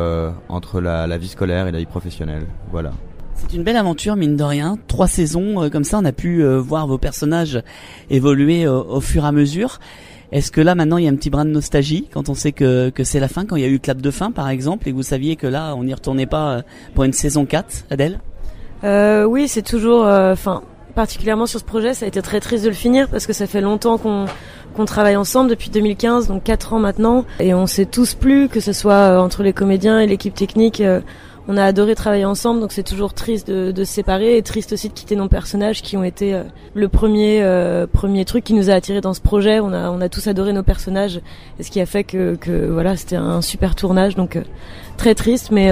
entre la vie scolaire et la vie professionnelle. Voilà. C'est une belle aventure, mine de rien. 3 saisons, comme ça, on a pu voir vos personnages évoluer au fur et à mesure. Est-ce que là, maintenant, il y a un petit brin de nostalgie quand on sait que c'est la fin, quand il y a eu clap de fin, par exemple, et que vous saviez que là, on n'y retournait pas pour une saison 4, Adèle? Oui, c'est toujours... particulièrement sur ce projet, ça a été très triste de le finir, parce que ça fait longtemps qu'on travaille ensemble depuis 2015, donc 4 ans maintenant, et on s'est tous plu, que ce soit entre les comédiens et l'équipe technique. On a adoré travailler ensemble, donc c'est toujours triste de se séparer, et triste aussi de quitter nos personnages qui ont été le premier truc qui nous a attirés dans ce projet. On a tous adoré nos personnages, et ce qui a fait que voilà, c'était un super tournage, donc très triste, mais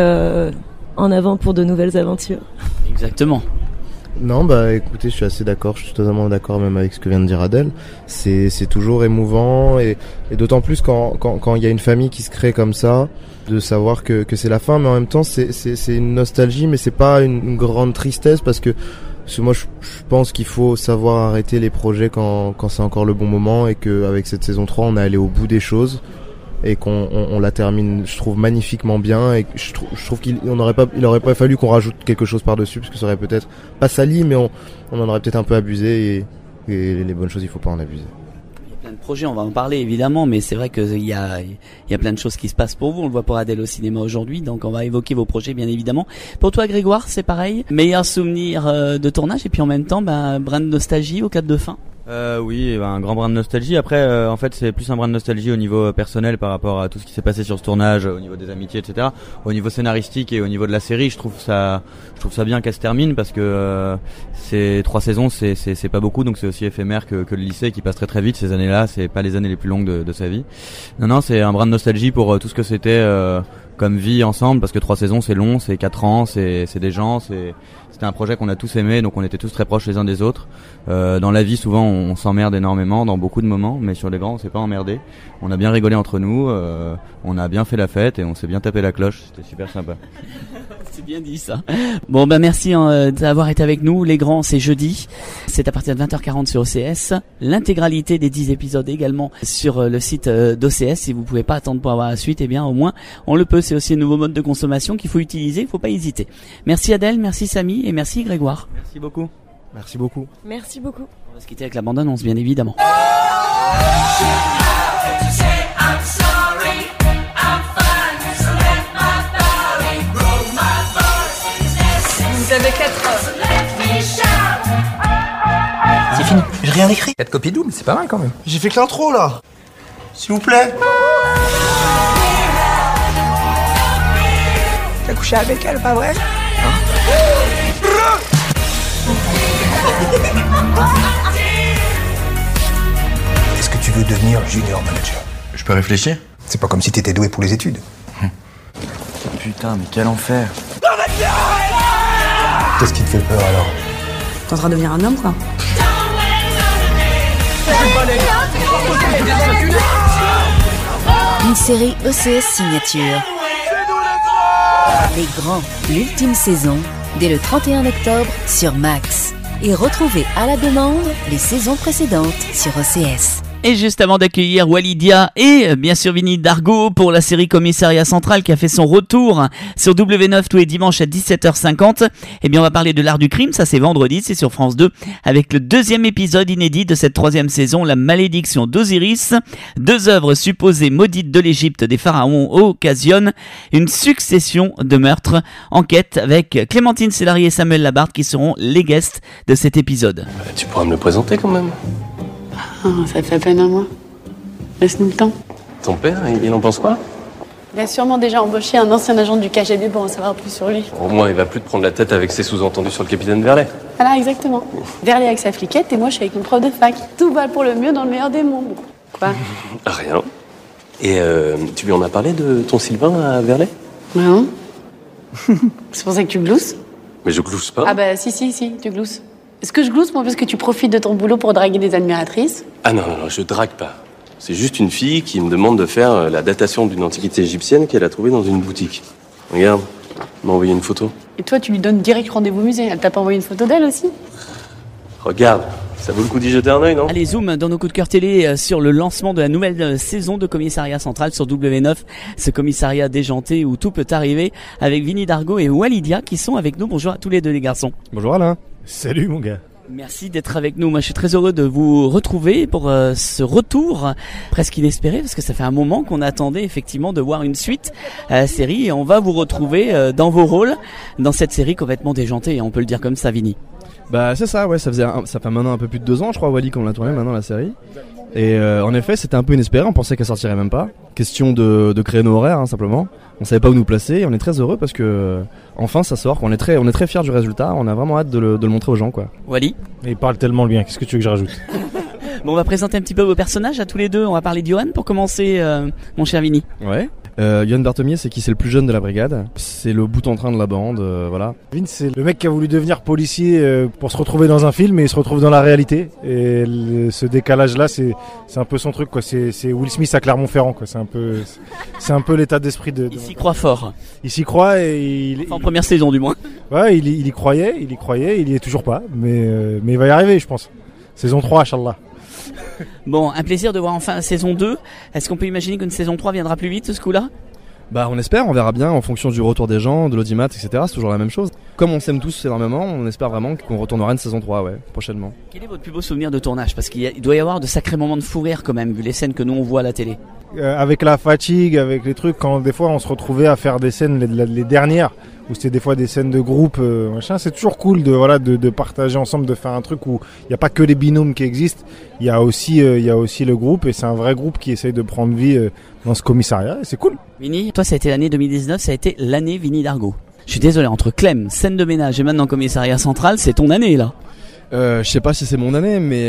en avant pour de nouvelles aventures. Exactement. Non, écoutez, je suis assez d'accord, je suis totalement d'accord même avec ce que vient de dire Adèle. C'est toujours émouvant, et d'autant plus quand il y a une famille qui se crée comme ça, de savoir que c'est la fin, mais en même temps c'est une nostalgie, mais c'est pas une grande tristesse, parce que moi je pense qu'il faut savoir arrêter les projets quand c'est encore le bon moment, et qu'avec cette saison 3 on est allé au bout des choses, et qu'on la termine, je trouve, magnifiquement bien, et je trouve qu'il aurait pas fallu qu'on rajoute quelque chose par-dessus, parce que ça aurait peut-être pas sali, mais on en aurait peut-être un peu abusé, et les bonnes choses, il faut pas en abuser. Il y a plein de projets, on va en parler évidemment, mais c'est vrai qu'il y a plein de choses qui se passent pour vous. On le voit pour Adèle au cinéma aujourd'hui, donc on va évoquer vos projets bien évidemment. Pour toi, Grégoire, c'est pareil, meilleur souvenir de tournage, et puis en même temps, brin de nostalgie au cadre de fin? Oui, un grand brin de nostalgie. Après, en fait, c'est plus un brin de nostalgie au niveau personnel par rapport à tout ce qui s'est passé sur ce tournage, au niveau des amitiés, etc. Au niveau scénaristique et au niveau de la série, je trouve ça bien qu'elle se termine, parce que ces 3 saisons, c'est pas beaucoup, donc c'est aussi éphémère que le lycée, qui passe très très vite. Ces années-là, c'est pas les années les plus longues de sa vie. Non, c'est un brin de nostalgie pour tout ce que c'était comme vie ensemble, parce que 3 saisons, c'est long, c'est 4 ans, c'est des gens, c'était un projet qu'on a tous aimé, donc on était tous très proches les uns des autres. Dans la vie, souvent, on s'emmerde énormément dans beaucoup de moments, mais sur les grands, on s'est pas emmerdé. On a bien rigolé entre nous, on a bien fait la fête, et on s'est bien tapé la cloche. C'était super sympa. C'est bien dit ça. Bon, merci d'avoir été avec nous. Les grands, c'est jeudi. C'est à partir de 20h40 sur OCS. L'intégralité des 10 épisodes également sur le site d'OCS. Si vous pouvez pas attendre pour avoir la suite, eh bien au moins on le peut. C'est aussi un nouveau mode de consommation qu'il faut utiliser. Il faut pas hésiter. Merci Adèle, merci Samy, et merci Grégoire. Merci beaucoup. Merci beaucoup. Merci beaucoup. On va se quitter avec la bande-annonce, bien évidemment. Vous avez 4 heures. C'est fini, j'ai rien écrit. 4 copies doubles, c'est pas mal quand même. J'ai fait que l'intro là. S'il vous plaît. T'as couché avec elle, pas vrai? junior manager. Je peux réfléchir? C'est pas comme si t'étais doué pour les études. Putain, mais quel enfer. Qu'est-ce qui te fait peur alors? T'es en train de devenir un homme, quoi. Une série OCS signature. Les Grands, l'ultime saison, dès le 31 octobre sur Max. Et retrouvez à la demande les saisons précédentes sur OCS. Et juste avant d'accueillir Walidia et bien sûr Vinny Dargaud pour la série Commissariat Central qui a fait son retour sur W9 tous les dimanches à 17h50, eh bien on va parler de l'art du crime, ça c'est vendredi, c'est sur France 2 avec le deuxième épisode inédit de cette troisième saison, La Malédiction d'Osiris. 2 œuvres supposées maudites de l'Égypte des pharaons occasionnent une succession de meurtres. Enquête avec Clémentine Célari et Samuel Labarthe qui seront les guests de cet épisode. Tu pourras me le présenter quand même. Ça fait à peine un mois. Laisse-nous le temps. Ton père, il en pense quoi? Il a sûrement déjà embauché un ancien agent du KGB pour en savoir plus sur lui. Au moins, il va plus te prendre la tête avec ses sous-entendus sur le capitaine Verlet. Voilà, exactement. Verlet avec sa fliquette et moi je suis avec mon prof de fac. Tout va pour le mieux dans le meilleur des mondes. Quoi? Rien. Et tu lui en as parlé de ton Sylvain à Verlet? Non. C'est pour ça que tu glousses? Mais je glousse pas. Ah bah si, tu glousses. Est-ce que je glousse moi parce que tu profites de ton boulot pour draguer des admiratrices? Ah non, je drague pas. C'est juste une fille qui me demande de faire la datation d'une antiquité égyptienne qu'elle a trouvée dans une boutique. Regarde, elle m'a envoyé une photo. Et toi tu lui donnes direct rendez-vous au musée. Elle t'a pas envoyé une photo d'elle aussi? Regarde, ça vaut le coup d'y jeter un œil, non? Allez, zoom dans nos coups de cœur télé sur le lancement de la nouvelle saison de Commissariat Central sur W9. Ce commissariat déjanté où tout peut arriver avec Vinny Dargaud et Walidia qui sont avec nous. Bonjour à tous les deux les garçons. Bonjour Alain. Salut mon gars. Merci d'être avec nous. Moi, je suis très heureux de vous retrouver pour ce retour presque inespéré parce que ça fait un moment qu'on attendait effectivement de voir une suite à la série et on va vous retrouver dans vos rôles dans cette série complètement déjantée et on peut le dire comme ça, Vinny. Bah c'est ça, ouais, ça fait maintenant un peu plus de 2 ans, je crois, Wally, qu'on l'a tourné maintenant la série. Et en effet, c'était un peu inespéré, on pensait qu'elle sortirait même pas. Question de créer nos horaires, hein, simplement. On savait pas où nous placer et on est très heureux parce que enfin ça sort, on est très fiers du résultat, on a vraiment hâte de le montrer aux gens, quoi. Wally. Il parle tellement bien, qu'est-ce que tu veux que je rajoute? Bon, on va présenter un petit peu vos personnages à tous les deux. On va parler de Johan pour commencer, mon cher Vinny. Ouais. Johan Berthomier, c'est qui? C'est le plus jeune de la brigade. C'est le bout en train de la bande, voilà. Vince, c'est le mec qui a voulu devenir policier pour se retrouver dans un film et il se retrouve dans la réalité. Et ce décalage-là, c'est un peu son truc, quoi. C'est Will Smith à Clermont-Ferrand, quoi. C'est un peu l'état d'esprit de. Il s'y croit fort. Il s'y croit et en première saison du moins. Ouais, il y croyait, il y est toujours pas, mais il va y arriver, je pense. Saison 3, Inch'Allah. Bon, un plaisir de voir enfin la saison 2. Est-ce qu'on peut imaginer qu'une saison 3 viendra plus vite ce coup-là? Bah on espère, on verra bien en fonction du retour des gens, de l'audimat, etc. C'est toujours la même chose. Comme on s'aime tous énormément, on espère vraiment qu'on retournera une saison 3, ouais, prochainement. Quel est votre plus beau souvenir de tournage? Parce qu'il doit y avoir de sacrés moments de fou rire quand même, vu les scènes que nous on voit à la télé. Avec la fatigue, avec les trucs, quand des fois on se retrouvait à faire des scènes, les dernières, où c'était des fois des scènes de groupe, machin, c'est toujours cool de partager ensemble, de faire un truc où il n'y a pas que les binômes qui existent, il y a aussi le groupe, et c'est un vrai groupe qui essaye de prendre vie dans ce commissariat, et c'est cool. Vinny, toi ça a été l'année 2019, ça a été l'année Vinny Dargaud. Je suis désolé, entre Clem, scène de ménage et maintenant Commissariat Central, c'est ton année là. Je sais pas si c'est mon année, mais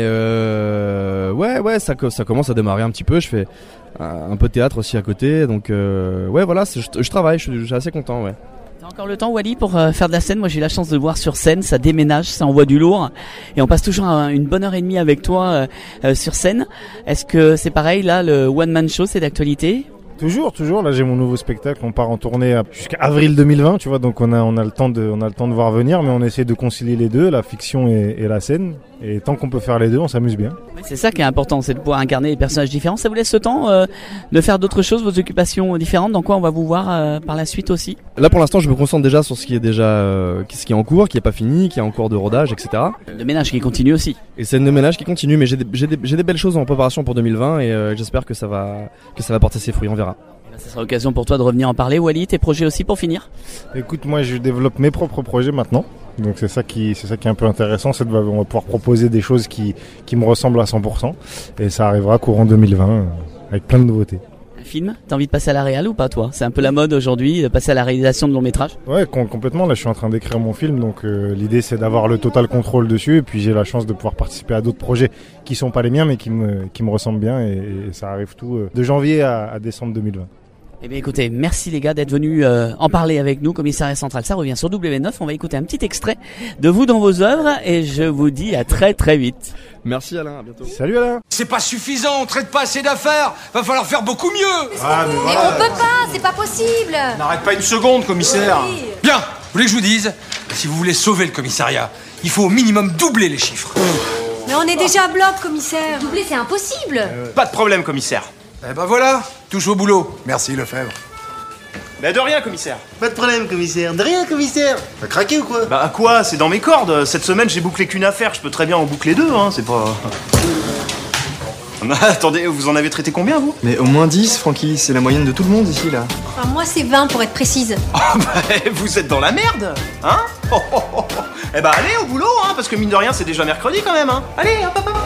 ouais, ça commence à démarrer un petit peu. Je fais un peu de théâtre aussi à côté, donc ouais, voilà, je travaille, je suis assez content, ouais. T'as encore le temps, Wally, pour faire de la scène? Moi, j'ai eu la chance de le voir sur scène, ça déménage, ça envoie du lourd, et on passe toujours une bonne heure et demie avec toi sur scène. Est-ce que c'est pareil là, le one man show, c'est d'actualité? Toujours. Là, j'ai mon nouveau spectacle. On part en tournée jusqu'à avril 2020, tu vois. Donc on a le temps de voir venir, mais on essaie de concilier les deux, la fiction et la scène. Et tant qu'on peut faire les deux, on s'amuse bien. Oui, c'est ça qui est important, c'est de pouvoir incarner des personnages différents. Ça vous laisse le temps de faire d'autres choses, vos occupations différentes. Dans quoi on va vous voir par la suite aussi? Là, pour l'instant, je me concentre déjà sur ce qui est en cours, qui est pas fini, qui est en cours de rodage, etc. De ménage qui continue aussi. Et scène de ménage qui continue, mais j'ai des belles choses en préparation pour 2020 et j'espère que ça va porter ses fruits. On verra. Ce sera l'occasion pour toi de revenir en parler. Wally, tes projets aussi pour finir? Écoute, moi je développe mes propres projets maintenant. Donc c'est ça qui est un peu intéressant, on va pouvoir proposer des choses qui me ressemblent à 100%. Et ça arrivera courant 2020 avec plein de nouveautés. Un film? T'as envie de passer à la réal ou pas, toi? C'est un peu la mode aujourd'hui de passer à la réalisation de long métrage. Ouais, complètement. Là, je suis en train d'écrire mon film, donc l'idée c'est d'avoir le total contrôle dessus. Et puis j'ai la chance de pouvoir participer à d'autres projets qui sont pas les miens, mais qui me ressemblent bien. Et ça arrive tout de janvier à décembre 2020. Eh bien écoutez, merci les gars d'être venus en parler avec nous. Commissariat Central, ça revient sur W9. On va écouter un petit extrait de vous dans vos œuvres et je vous dis à très très vite. Merci Alain, à bientôt. Salut Alain. C'est pas suffisant, on traite pas assez d'affaires. Va falloir faire beaucoup mieux. Mais on peut pas, c'est pas possible. N'arrête pas une seconde, commissaire. Oui. Bien, vous voulez que je vous dise? Si vous voulez sauver le commissariat, il faut au minimum doubler les chiffres. Mais on est déjà à bloc, commissaire. Doubler, c'est impossible. Pas de problème, commissaire. Eh ben voilà, touche au boulot. Merci Lefebvre. Ben de rien, commissaire. Pas de problème, commissaire. De rien, commissaire. T'as craqué ou quoi? Bah à quoi? C'est dans mes cordes. Cette semaine, j'ai bouclé qu'une affaire. Je peux très bien en boucler deux, hein. C'est pas... Attendez, vous en avez traité combien, vous? Mais au moins 10, Francky. C'est la moyenne de tout le monde ici, là. Enfin, moi, c'est 20 pour être précise. Oh, bah, vous êtes dans la merde, hein? Eh ben allez au boulot, hein, parce que mine de rien, c'est déjà mercredi quand même, hein. Allez, hop, hop, hop.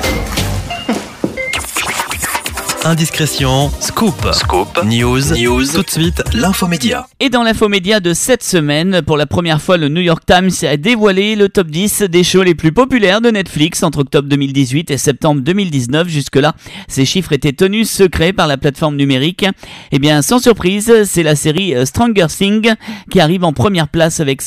Indiscrétion, scoop, news, tout de suite, l'infomédia. Et dans l'infomédia de cette semaine, pour la première fois, le New York Times a dévoilé le top 10 des shows les plus populaires de Netflix entre octobre 2018 et septembre 2019. Jusque-là, ces chiffres étaient tenus secrets par la plateforme numérique. Eh bien, sans surprise, c'est la série Stranger Things qui arrive en première place avec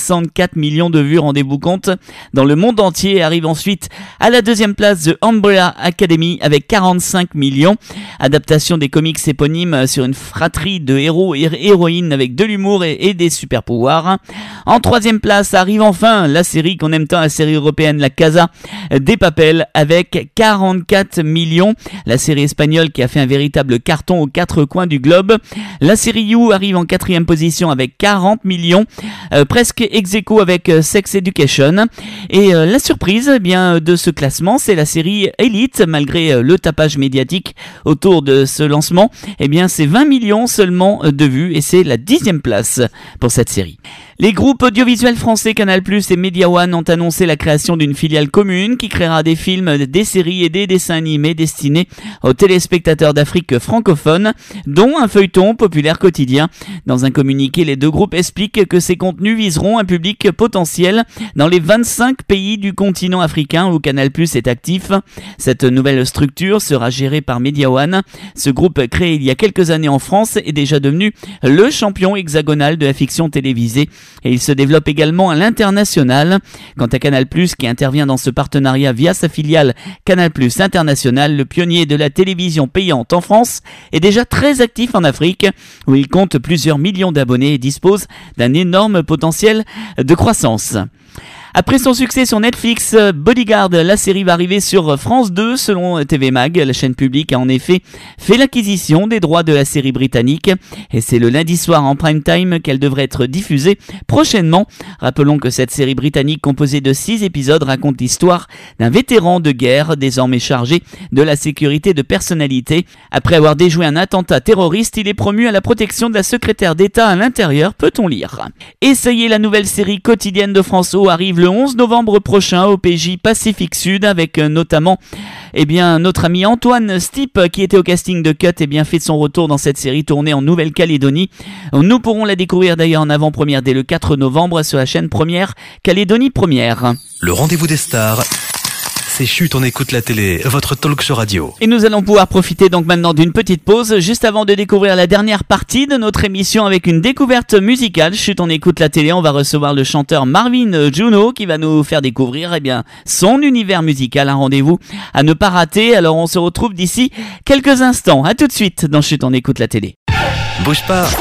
64 millions de vues, rendez-vous compte, dans le monde entier. Arrive ensuite à la deuxième place The Umbrella Academy avec 45 millions. Adaptation des comics éponymes sur une fratrie de héros et héroïnes avec de l'humour et des super pouvoirs. En troisième place arrive enfin la série qu'on aime tant, la série européenne La Casa des Papel avec 44 millions. La série espagnole qui a fait un véritable carton aux quatre coins du globe. La série You arrive en quatrième position avec 40 millions, presque ex-aequo avec Sex Education. Et la surprise bien de ce classement, c'est la série Elite. Malgré le tapage médiatique autour de ce lancement, eh bien c'est 20 millions seulement de vues et c'est la 10e place pour cette série. Les groupes audiovisuels français Canal+ et Media One ont annoncé la création d'une filiale commune qui créera des films, des séries et des dessins animés destinés aux téléspectateurs d'Afrique francophone, dont un feuilleton populaire quotidien. Dans un communiqué, les deux groupes expliquent que ces contenus viseront un public potentiel dans les 25 pays du continent africain où Canal+ est actif. Cette nouvelle structure sera gérée par Media One. Ce groupe, créé il y a quelques années en France, est déjà devenu le champion hexagonal de la fiction télévisée et il se développe également à l'international. Quant à Canal+, qui intervient dans ce partenariat via sa filiale Canal+ International, le pionnier de la télévision payante en France, est déjà très actif en Afrique où il compte plusieurs millions d'abonnés et dispose d'un énorme potentiel de croissance. Après son succès sur Netflix, Bodyguard, la série va arriver sur France 2 selon TV Mag. La chaîne publique a en effet fait l'acquisition des droits de la série britannique et c'est le lundi soir en prime time qu'elle devrait être diffusée prochainement. Rappelons que cette série britannique composée de 6 épisodes raconte l'histoire d'un vétéran de guerre désormais chargé de la sécurité de personnalité. Après avoir déjoué un attentat terroriste, il est promu à la protection de la secrétaire d'État à l'intérieur, peut-on lire. Et ça y est, la nouvelle série quotidienne de France O arrive le 11 novembre prochain au PJ Pacifique Sud avec notamment notre ami Antoine Stipe qui était au casting de Cut fait de son retour dans cette série tournée en Nouvelle-Calédonie. Nous pourrons la découvrir d'ailleurs en avant-première dès le 4 novembre sur la chaîne Première Calédonie Première. Le rendez-vous des stars, c'est Chut, on écoute la télé, votre talk show radio. Et nous allons pouvoir profiter donc maintenant d'une petite pause, juste avant de découvrir la dernière partie de notre émission avec une découverte musicale. Chut, on écoute la télé, on va recevoir le chanteur Marvin Juno qui va nous faire découvrir son univers musical, un rendez-vous à ne pas rater. Alors on se retrouve d'ici quelques instants. À tout de suite dans Chut, on écoute la télé. Bouge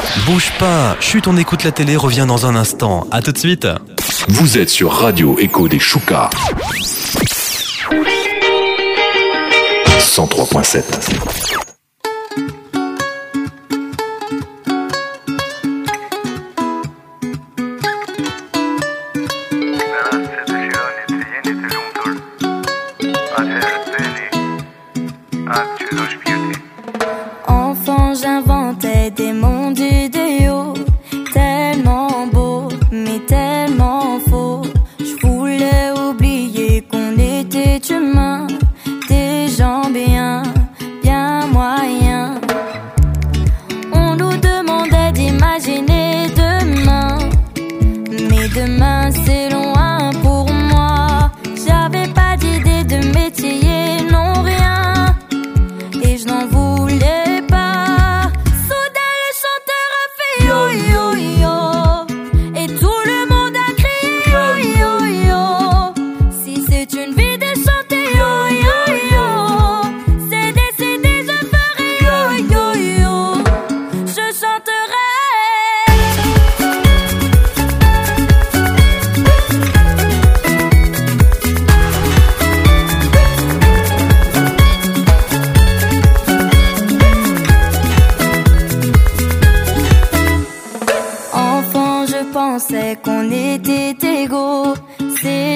pas. Chut, on écoute la télé revient dans un instant. À tout de suite. Vous êtes sur Radio Écho des Choucas. 103.7. Enfant, j'inventais des mondes idéaux, tellement beaux, mais tellement faux. Je voulais oublier qu'on était humains, des gens bien moyens.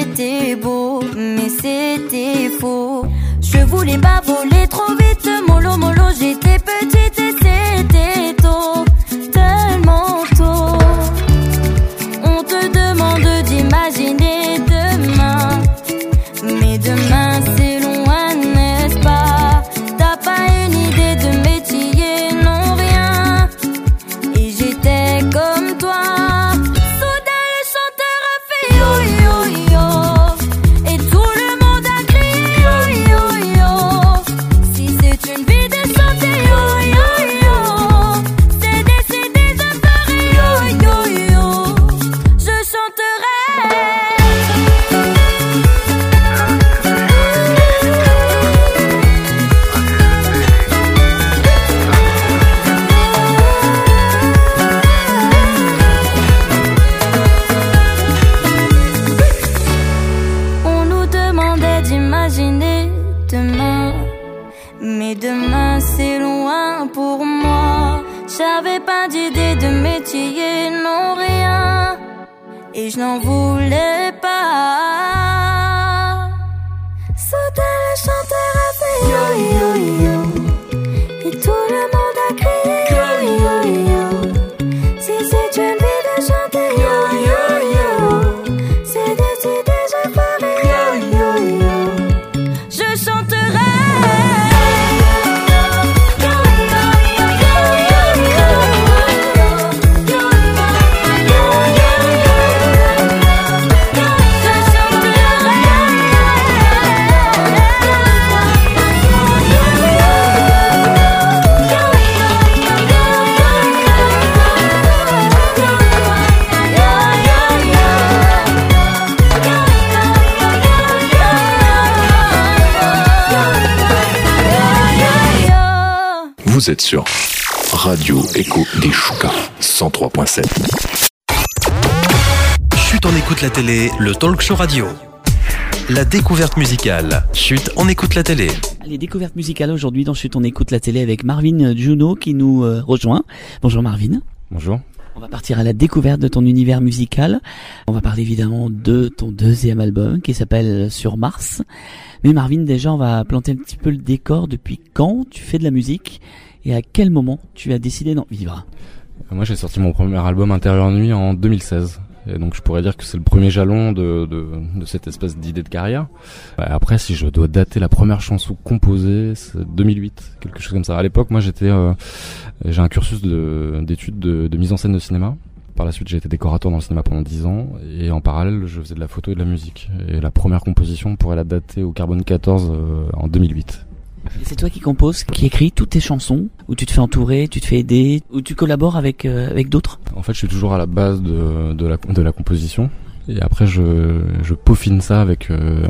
c'était beau, mais c'était faux. Je voulais pas voler trop vite, mollo mollo, j'étais petite et c'était tôt, tellement tôt. On te demande d'imaginer demain, mais demain c'est loin, n'est-ce pas? T'as pas une idée de métier, non rien. Et j'étais comme toi. Soudain le chanteur a fait yo yo yo, et tout le monde a crié yo yo yo. Si c'est une vie de chanter yo yo yo, c'est décidé de faire yo yo yo. Je chanterai. On nous demandait d'imaginer demain, mais demain c'est loin pour moi. J'avais pas d'idée de métier, non rien, et je n'en voulais pas. Soudain le chanteur a fait yo yo yo, et tout le monde a crié yo yo yo. Si c'est une vie de chanter yo yo yo, c'est décidé, je ferai yo yo yo. Je chanterai. Vous êtes sur Radio Écho des Choucas 103.7. Chut, on écoute la télé, le talk show radio. La découverte musicale. Chut, on écoute la télé. Les découvertes musicales aujourd'hui dans Chut, on écoute la télé avec Marvin Juno qui nous rejoint. Bonjour Marvin. Bonjour. On va partir à la découverte de ton univers musical. On va parler évidemment de ton deuxième album qui s'appelle Sur Mars. Mais Marvin, déjà, on va planter un petit peu le décor. Depuis quand tu fais de la musique et à quel moment tu as décidé d'en vivre? Moi, j'ai sorti mon premier album Intérieur Nuit en 2016. Et donc, je pourrais dire que c'est le premier jalon de cette espèce d'idée de carrière. Après, si je dois dater la première chanson composée, c'est 2008, quelque chose comme ça. À l'époque, moi, j'ai un cursus d'études de mise en scène de cinéma. Par la suite, j'ai été décorateur dans le cinéma pendant 10 ans. Et en parallèle, je faisais de la photo et de la musique. Et la première composition pourrait la dater au Carbone 14 en 2008. Et c'est toi qui composes, qui écris toutes tes chansons, où tu te fais entourer, tu te fais aider, où tu collabores avec d'autres? En fait, je suis toujours à la base de la composition. Et après, je peaufine ça avec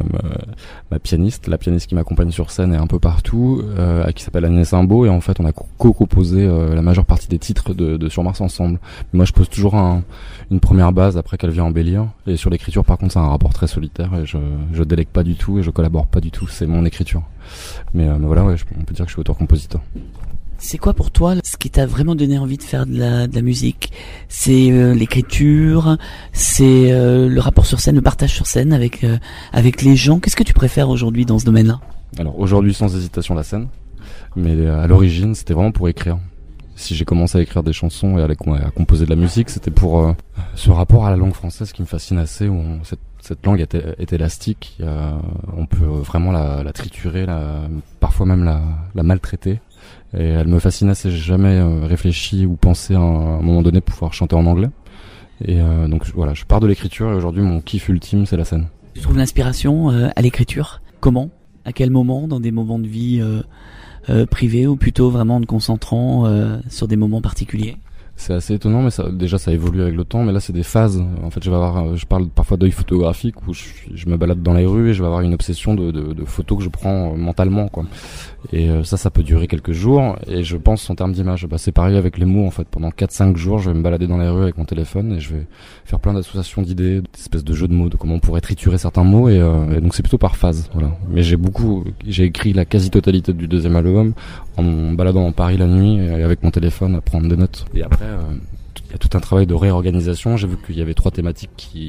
ma pianiste, la pianiste qui m'accompagne sur scène et un peu partout, qui s'appelle Agnès Simbaud. Et en fait, on a co-composé la majeure partie des titres de Sur Mars ensemble. Mais moi, je pose toujours une première base après qu'elle vient embellir. Et sur l'écriture, par contre, c'est un rapport très solitaire. Et je délègue pas du tout et je collabore pas du tout. C'est mon écriture. Mais voilà, ouais, on peut dire que je suis auteur-compositeur. C'est quoi pour toi ce qui t'a vraiment donné envie de faire de la musique? C'est l'écriture, c'est le rapport sur scène, le partage sur scène avec les gens. Qu'est-ce que tu préfères aujourd'hui dans ce domaine-là? Alors aujourd'hui, sans hésitation, la scène. Mais à l'origine, c'était vraiment pour écrire. Si j'ai commencé à écrire des chansons et à composer de la musique, c'était pour ce rapport à la langue française qui me fascine assez, où cette langue est élastique. On peut vraiment la triturer, parfois même la maltraiter. Et elle me fascine assez. J'ai jamais réfléchi ou pensé à un moment donné pouvoir chanter en anglais. Et donc voilà, je pars de l'écriture et aujourd'hui mon kiff ultime c'est la scène. Tu trouves l'inspiration à l'écriture? Comment? À quel moment? Dans des moments de vie privés ou plutôt vraiment en te concentrant sur des moments particuliers? C'est assez étonnant, mais ça évolue avec le temps. Mais là, c'est des phases. En fait, je parle parfois d'œil photographique où je me balade dans les rues et je vais avoir une obsession de photos que je prends mentalement, quoi. Et ça peut durer quelques jours. Et je pense en termes d'image. C'est pareil avec les mots, en fait. Pendant 4-5 jours, je vais me balader dans les rues avec mon téléphone et je vais faire plein d'associations d'idées, d'espèces de jeux de mots, de comment on pourrait triturer certains mots. Et donc, c'est plutôt par phase, voilà. Mais j'ai écrit la quasi-totalité du deuxième album en me baladant en Paris la nuit et avec mon téléphone à prendre des notes. Et après, il y a tout un travail de réorganisation. J'ai vu qu'il y avait 3 thématiques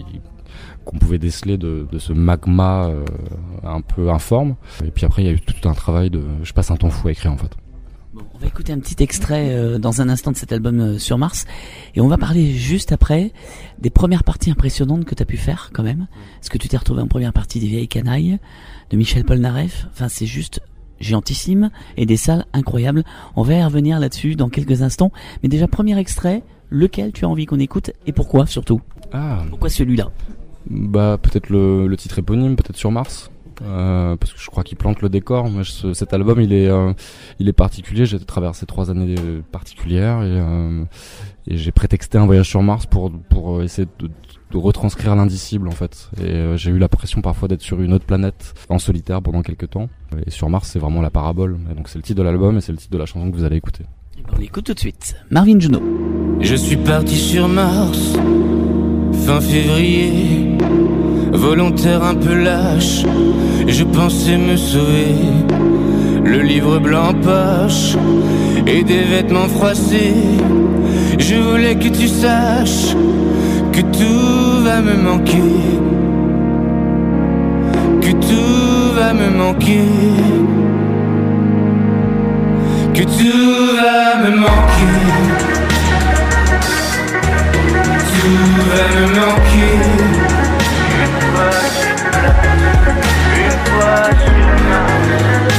qu'on pouvait déceler de ce magma un peu informe. Et puis après il y a eu tout un travail je passe un temps fou à écrire en fait. Bon, on va écouter un petit extrait dans un instant de cet album Sur Mars, et on va parler juste après des premières parties impressionnantes que tu as pu faire quand même. Est-ce que tu t'es retrouvé en première partie des Vieilles Canailles de Michel Polnareff? Enfin, c'est juste géantissime et des salles incroyables. On va y revenir là-dessus dans quelques instants, mais déjà premier extrait, lequel tu as envie qu'on écoute et pourquoi surtout? Pourquoi celui-là? Bah peut-être le titre éponyme, peut-être Sur Mars. Parce que je crois qu'il plante le décor. Moi, cet album, il est particulier. J'ai traversé 3 années particulières et j'ai prétexté un voyage sur Mars pour essayer de retranscrire l'indicible en fait. Et j'ai eu l'impression parfois d'être sur une autre planète en solitaire pendant quelques temps. Et Sur Mars, c'est vraiment la parabole. Et donc c'est le titre de l'album et c'est le titre de la chanson que vous allez écouter. Et ben on l'écoute tout de suite. Marvin Juno. Je suis parti sur Mars fin février. Volontaire un peu lâche, je pensais me sauver. Le livre blanc en poche et des vêtements froissés. Je voulais que tu saches que tout va me manquer. Que tout va me manquer. Que tout va me manquer. Tout va me manquer. Une fois sur Mars,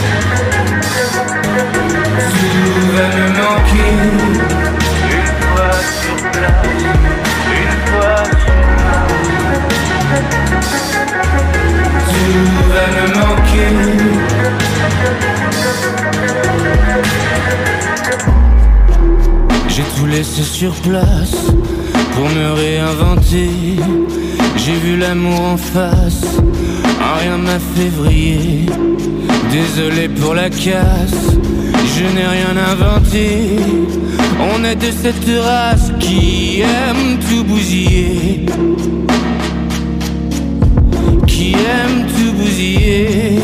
tout va me manquer. Une fois sur place, une fois sur Mars, tout va me manquer. J'ai tout laissé sur place pour me réinventer. J'ai vu l'amour en face, rien m'a fait vriller. Désolé pour la casse, je n'ai rien inventé. On est de cette race qui aime tout bousiller. Qui aime tout bousiller.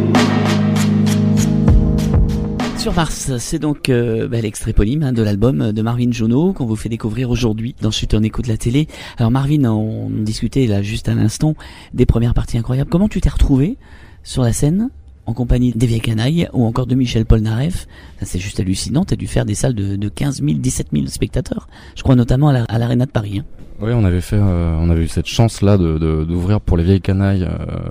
Sur Mars, c'est donc l'extrait éponyme de l'album de Marvin Juno qu'on vous fait découvrir aujourd'hui dans Chut on écoute la télé. Alors Marvin, on discutait là juste à l'instant des premières parties incroyables. Comment tu t'es retrouvé sur la scène en compagnie des Vieilles Canailles ou encore de Michel Polnareff? Ça, c'est juste hallucinant, t'as dû faire des salles de 15 000, 17 000 spectateurs. Je crois notamment à l'Arena de Paris. Oui, on avait eu cette chance-là d'ouvrir pour les Vieilles Canailles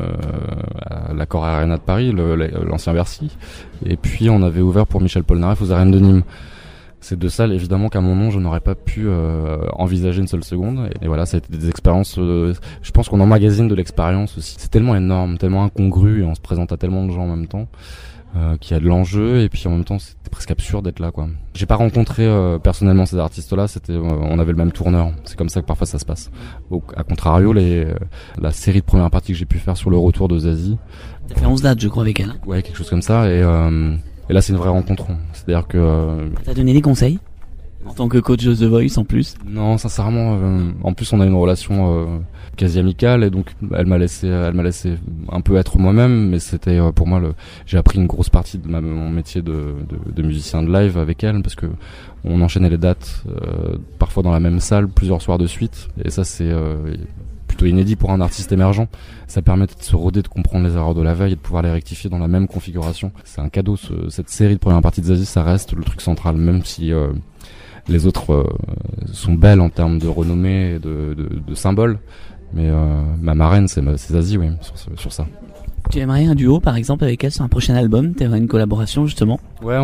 à l'Accor Arena de Paris, l'ancien Bercy. Et puis on avait ouvert pour Michel Polnareff aux Arènes de Nîmes. Ces 2 salles, évidemment qu'à mon nom, je n'aurais pas pu envisager une seule seconde. Et voilà, ça a été des expériences. Je pense qu'on emmagasine de l'expérience aussi. C'est tellement énorme, tellement incongru, et on se présente à tellement de gens en même temps. Qu'il y a de l'enjeu, et puis en même temps c'était presque absurde d'être là quoi. J'ai pas rencontré personnellement ces artistes-là, on avait le même tourneur. C'est comme ça que parfois ça se passe. Donc, à contrario, la série de premières parties que j'ai pu faire sur le retour de Zazie. T'as fait 11 dates je crois avec elle. Ouais, quelque chose comme ça, et là c'est une vraie rencontre. C'est-à-dire que t'as donné des conseils en tant que coach de The Voice en plus? Non, sincèrement, en plus on a une relation quasi amicale, et donc elle m'a laissé un peu être moi-même, mais c'était pour moi j'ai appris une grosse partie de mon métier de musicien de live avec elle, parce que on enchaînait les dates parfois dans la même salle plusieurs soirs de suite, et ça c'est plutôt inédit pour un artiste émergent. Ça permet de se roder, de comprendre les erreurs de la veille et de pouvoir les rectifier dans la même configuration. C'est un cadeau, cette série de première partie de Zazie, ça reste le truc central, même si les autres sont belles en termes de renommée et de symboles. Mais ma marraine, c'est Zazie, oui, sur ça. Tu aimerais un duo, par exemple, avec elle sur un prochain album? Tu aimerais une collaboration, justement? Ouais,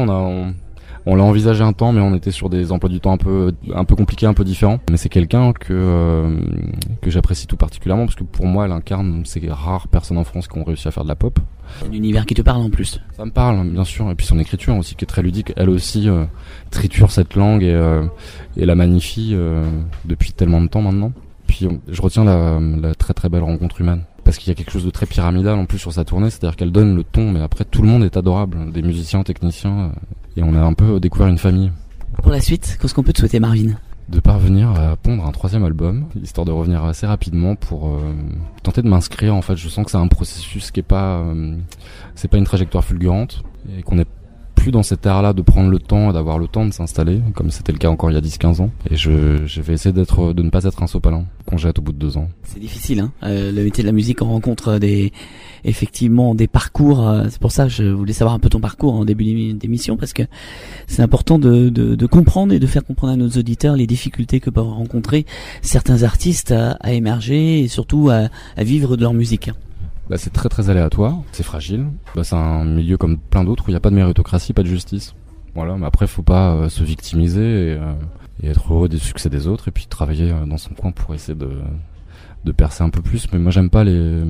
on l'a envisagé un temps, mais on était sur des emplois du temps un peu compliqués, un peu différents. Mais c'est quelqu'un que j'apprécie tout particulièrement, parce que pour moi, elle incarne ces rares personnes en France qui ont réussi à faire de la pop. C'est un univers qui te parle en plus. Ça me parle, bien sûr. Et puis son écriture aussi, qui est très ludique. Elle aussi triture cette langue et la magnifie depuis tellement de temps maintenant. Puis je retiens la très très belle rencontre humaine, parce qu'il y a quelque chose de très pyramidal en plus sur sa tournée, c'est-à-dire qu'elle donne le ton, mais après tout le monde est adorable, des musiciens, techniciens, et on a un peu découvert une famille. Pour la suite, qu'est-ce qu'on peut te souhaiter, Marvin? De parvenir à pondre un 3e album, histoire de revenir assez rapidement pour tenter de m'inscrire. En fait, je sens que c'est un processus qui est pas c'est pas une trajectoire fulgurante, et qu'on est plus dans cette ère-là de prendre le temps et d'avoir le temps de s'installer, comme c'était le cas encore il y a 10-15 ans. Et je vais essayer de ne pas être un sopalin, jette au bout de 2 ans. C'est difficile, hein. Le métier de la musique, on rencontre effectivement des parcours. C'est pour ça que je voulais savoir un peu ton parcours en début d'émission, parce que c'est important de comprendre et de faire comprendre à nos auditeurs les difficultés que peuvent rencontrer certains artistes à émerger et surtout à vivre de leur musique. Bah, c'est très très aléatoire, c'est fragile. Bah, c'est un milieu comme plein d'autres où il n'y a pas de méritocratie, pas de justice. Voilà, mais après faut pas se victimiser et être heureux des succès des autres et puis travailler dans son coin pour essayer de percer un peu plus. Mais moi j'aime pas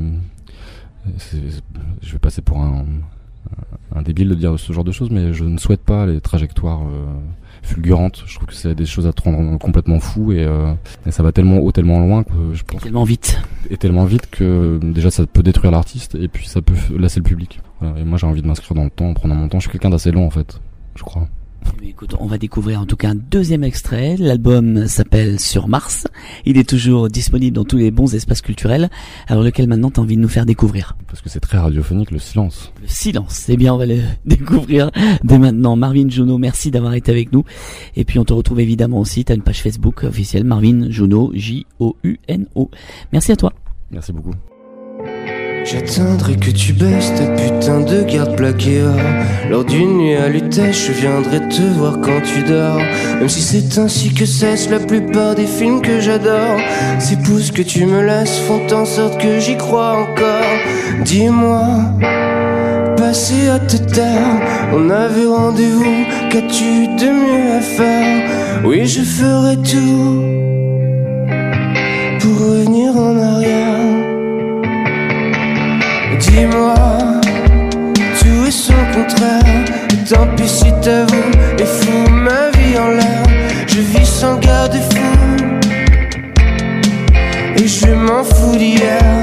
je vais passer pour un débile de dire ce genre de choses, mais je ne souhaite pas les trajectoires fulgurantes. Je trouve que c'est des choses à te rendre complètement fou et ça va tellement haut, tellement loin que je pense. Tellement vite. Et tellement vite que déjà ça peut détruire l'artiste et puis ça peut lasser le public. Voilà. Et moi j'ai envie de m'inscrire dans le temps, en prenant mon temps. Je suis quelqu'un d'assez long en fait, je crois. Mais écoute, on va découvrir en tout cas un deuxième extrait. L'album s'appelle Sur Mars. Il est toujours disponible dans tous les bons espaces culturels. Alors lequel maintenant t'as envie de nous faire découvrir? Parce que c'est très radiophonique, le silence. Le silence, eh bien on va le découvrir dès maintenant. Marvin Juno, merci d'avoir été avec nous. Et puis on te retrouve évidemment aussi, t'as une page Facebook officielle, Marvin Juno, J-O-U-N-O. Merci à toi. Merci beaucoup. J'attendrai que tu baisses ta putain de garde plaquée. Lors d'une nuit à l'Utèche, je viendrai te voir quand tu dors. Même si c'est ainsi que cessent la plupart des films que j'adore. Ces pouces que tu me laisses font en sorte que j'y crois encore. Dis-moi, passer à te taire, on avait rendez-vous, qu'as-tu de mieux à faire? Oui, je ferai tout pour revenir en arrière. Dis-moi, tout est son contraire. Et tant pis si t'avoues et fous ma vie en l'air. Je vis sans garde-fou et je m'en fous d'hier.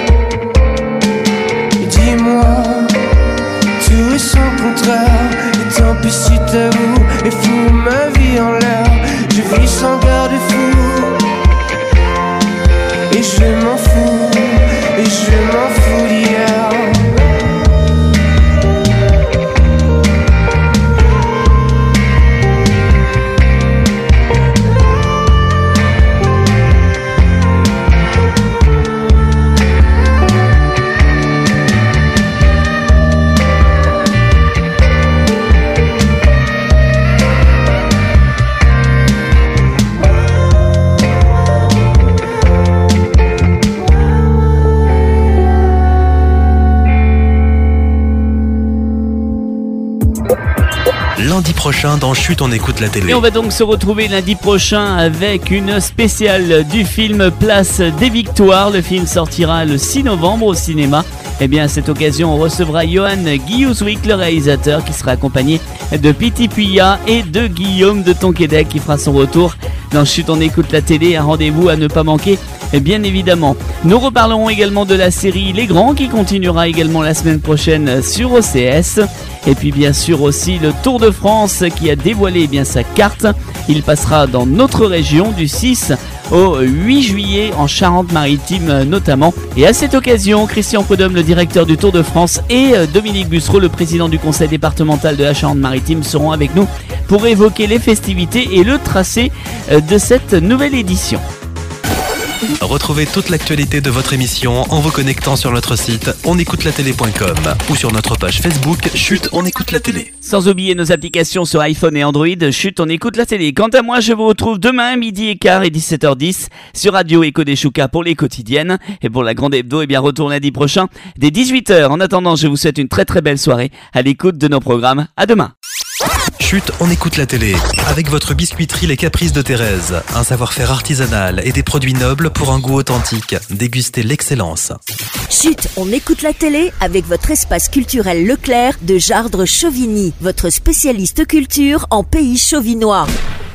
Dis-moi, tout est son contraire. Et tant pis si t'avoues et fous ma vie en l'air. Je vis sans garde-fou et je m'en fous. Et je m'en fous d'hier. Lundi prochain dans Chut, on écoute la télé. Et on va donc se retrouver lundi prochain avec une spéciale du film Place des Victoires. Le film sortira le 6 novembre au cinéma. Et bien à cette occasion, on recevra Johan Guillauzovic, le réalisateur, qui sera accompagné de Piti Puya et de Guillaume de Tonquédec qui fera son retour dans Chut, on écoute la télé. Un rendez-vous à ne pas manquer, bien évidemment. Nous reparlerons également de la série Les Grands qui continuera également la semaine prochaine sur OCS. Et puis bien sûr aussi le Tour de France qui a dévoilé bien sa carte. Il passera dans notre région du 6 au 8 juillet en Charente-Maritime notamment. Et à cette occasion, Christian Prudhomme, le directeur du Tour de France, et Dominique Bussereau, le président du conseil départemental de la Charente-Maritime, seront avec nous pour évoquer les festivités et le tracé de cette nouvelle édition. Retrouvez toute l'actualité de votre émission en vous connectant sur notre site onécoutelatélé.com ou sur notre page Facebook Chut, on écoute la télé. Sans oublier nos applications sur iPhone et Android, Chut, on écoute la télé. Quant à moi, je vous retrouve demain, 12h15 et 17h10 sur Radio Echo des Choucas pour les quotidiennes. Et pour la grande hebdo, bien retour lundi prochain dès 18h. En attendant, je vous souhaite une très très belle soirée à l'écoute de nos programmes. À demain. Chut, on écoute la télé. Avec votre biscuiterie Les Caprices de Thérèse. Un savoir-faire artisanal et des produits nobles pour un goût authentique. Dégustez l'excellence. Chut, on écoute la télé avec votre espace culturel Leclerc de Jardre-Chauvigny. Votre spécialiste culture en pays chauvinois.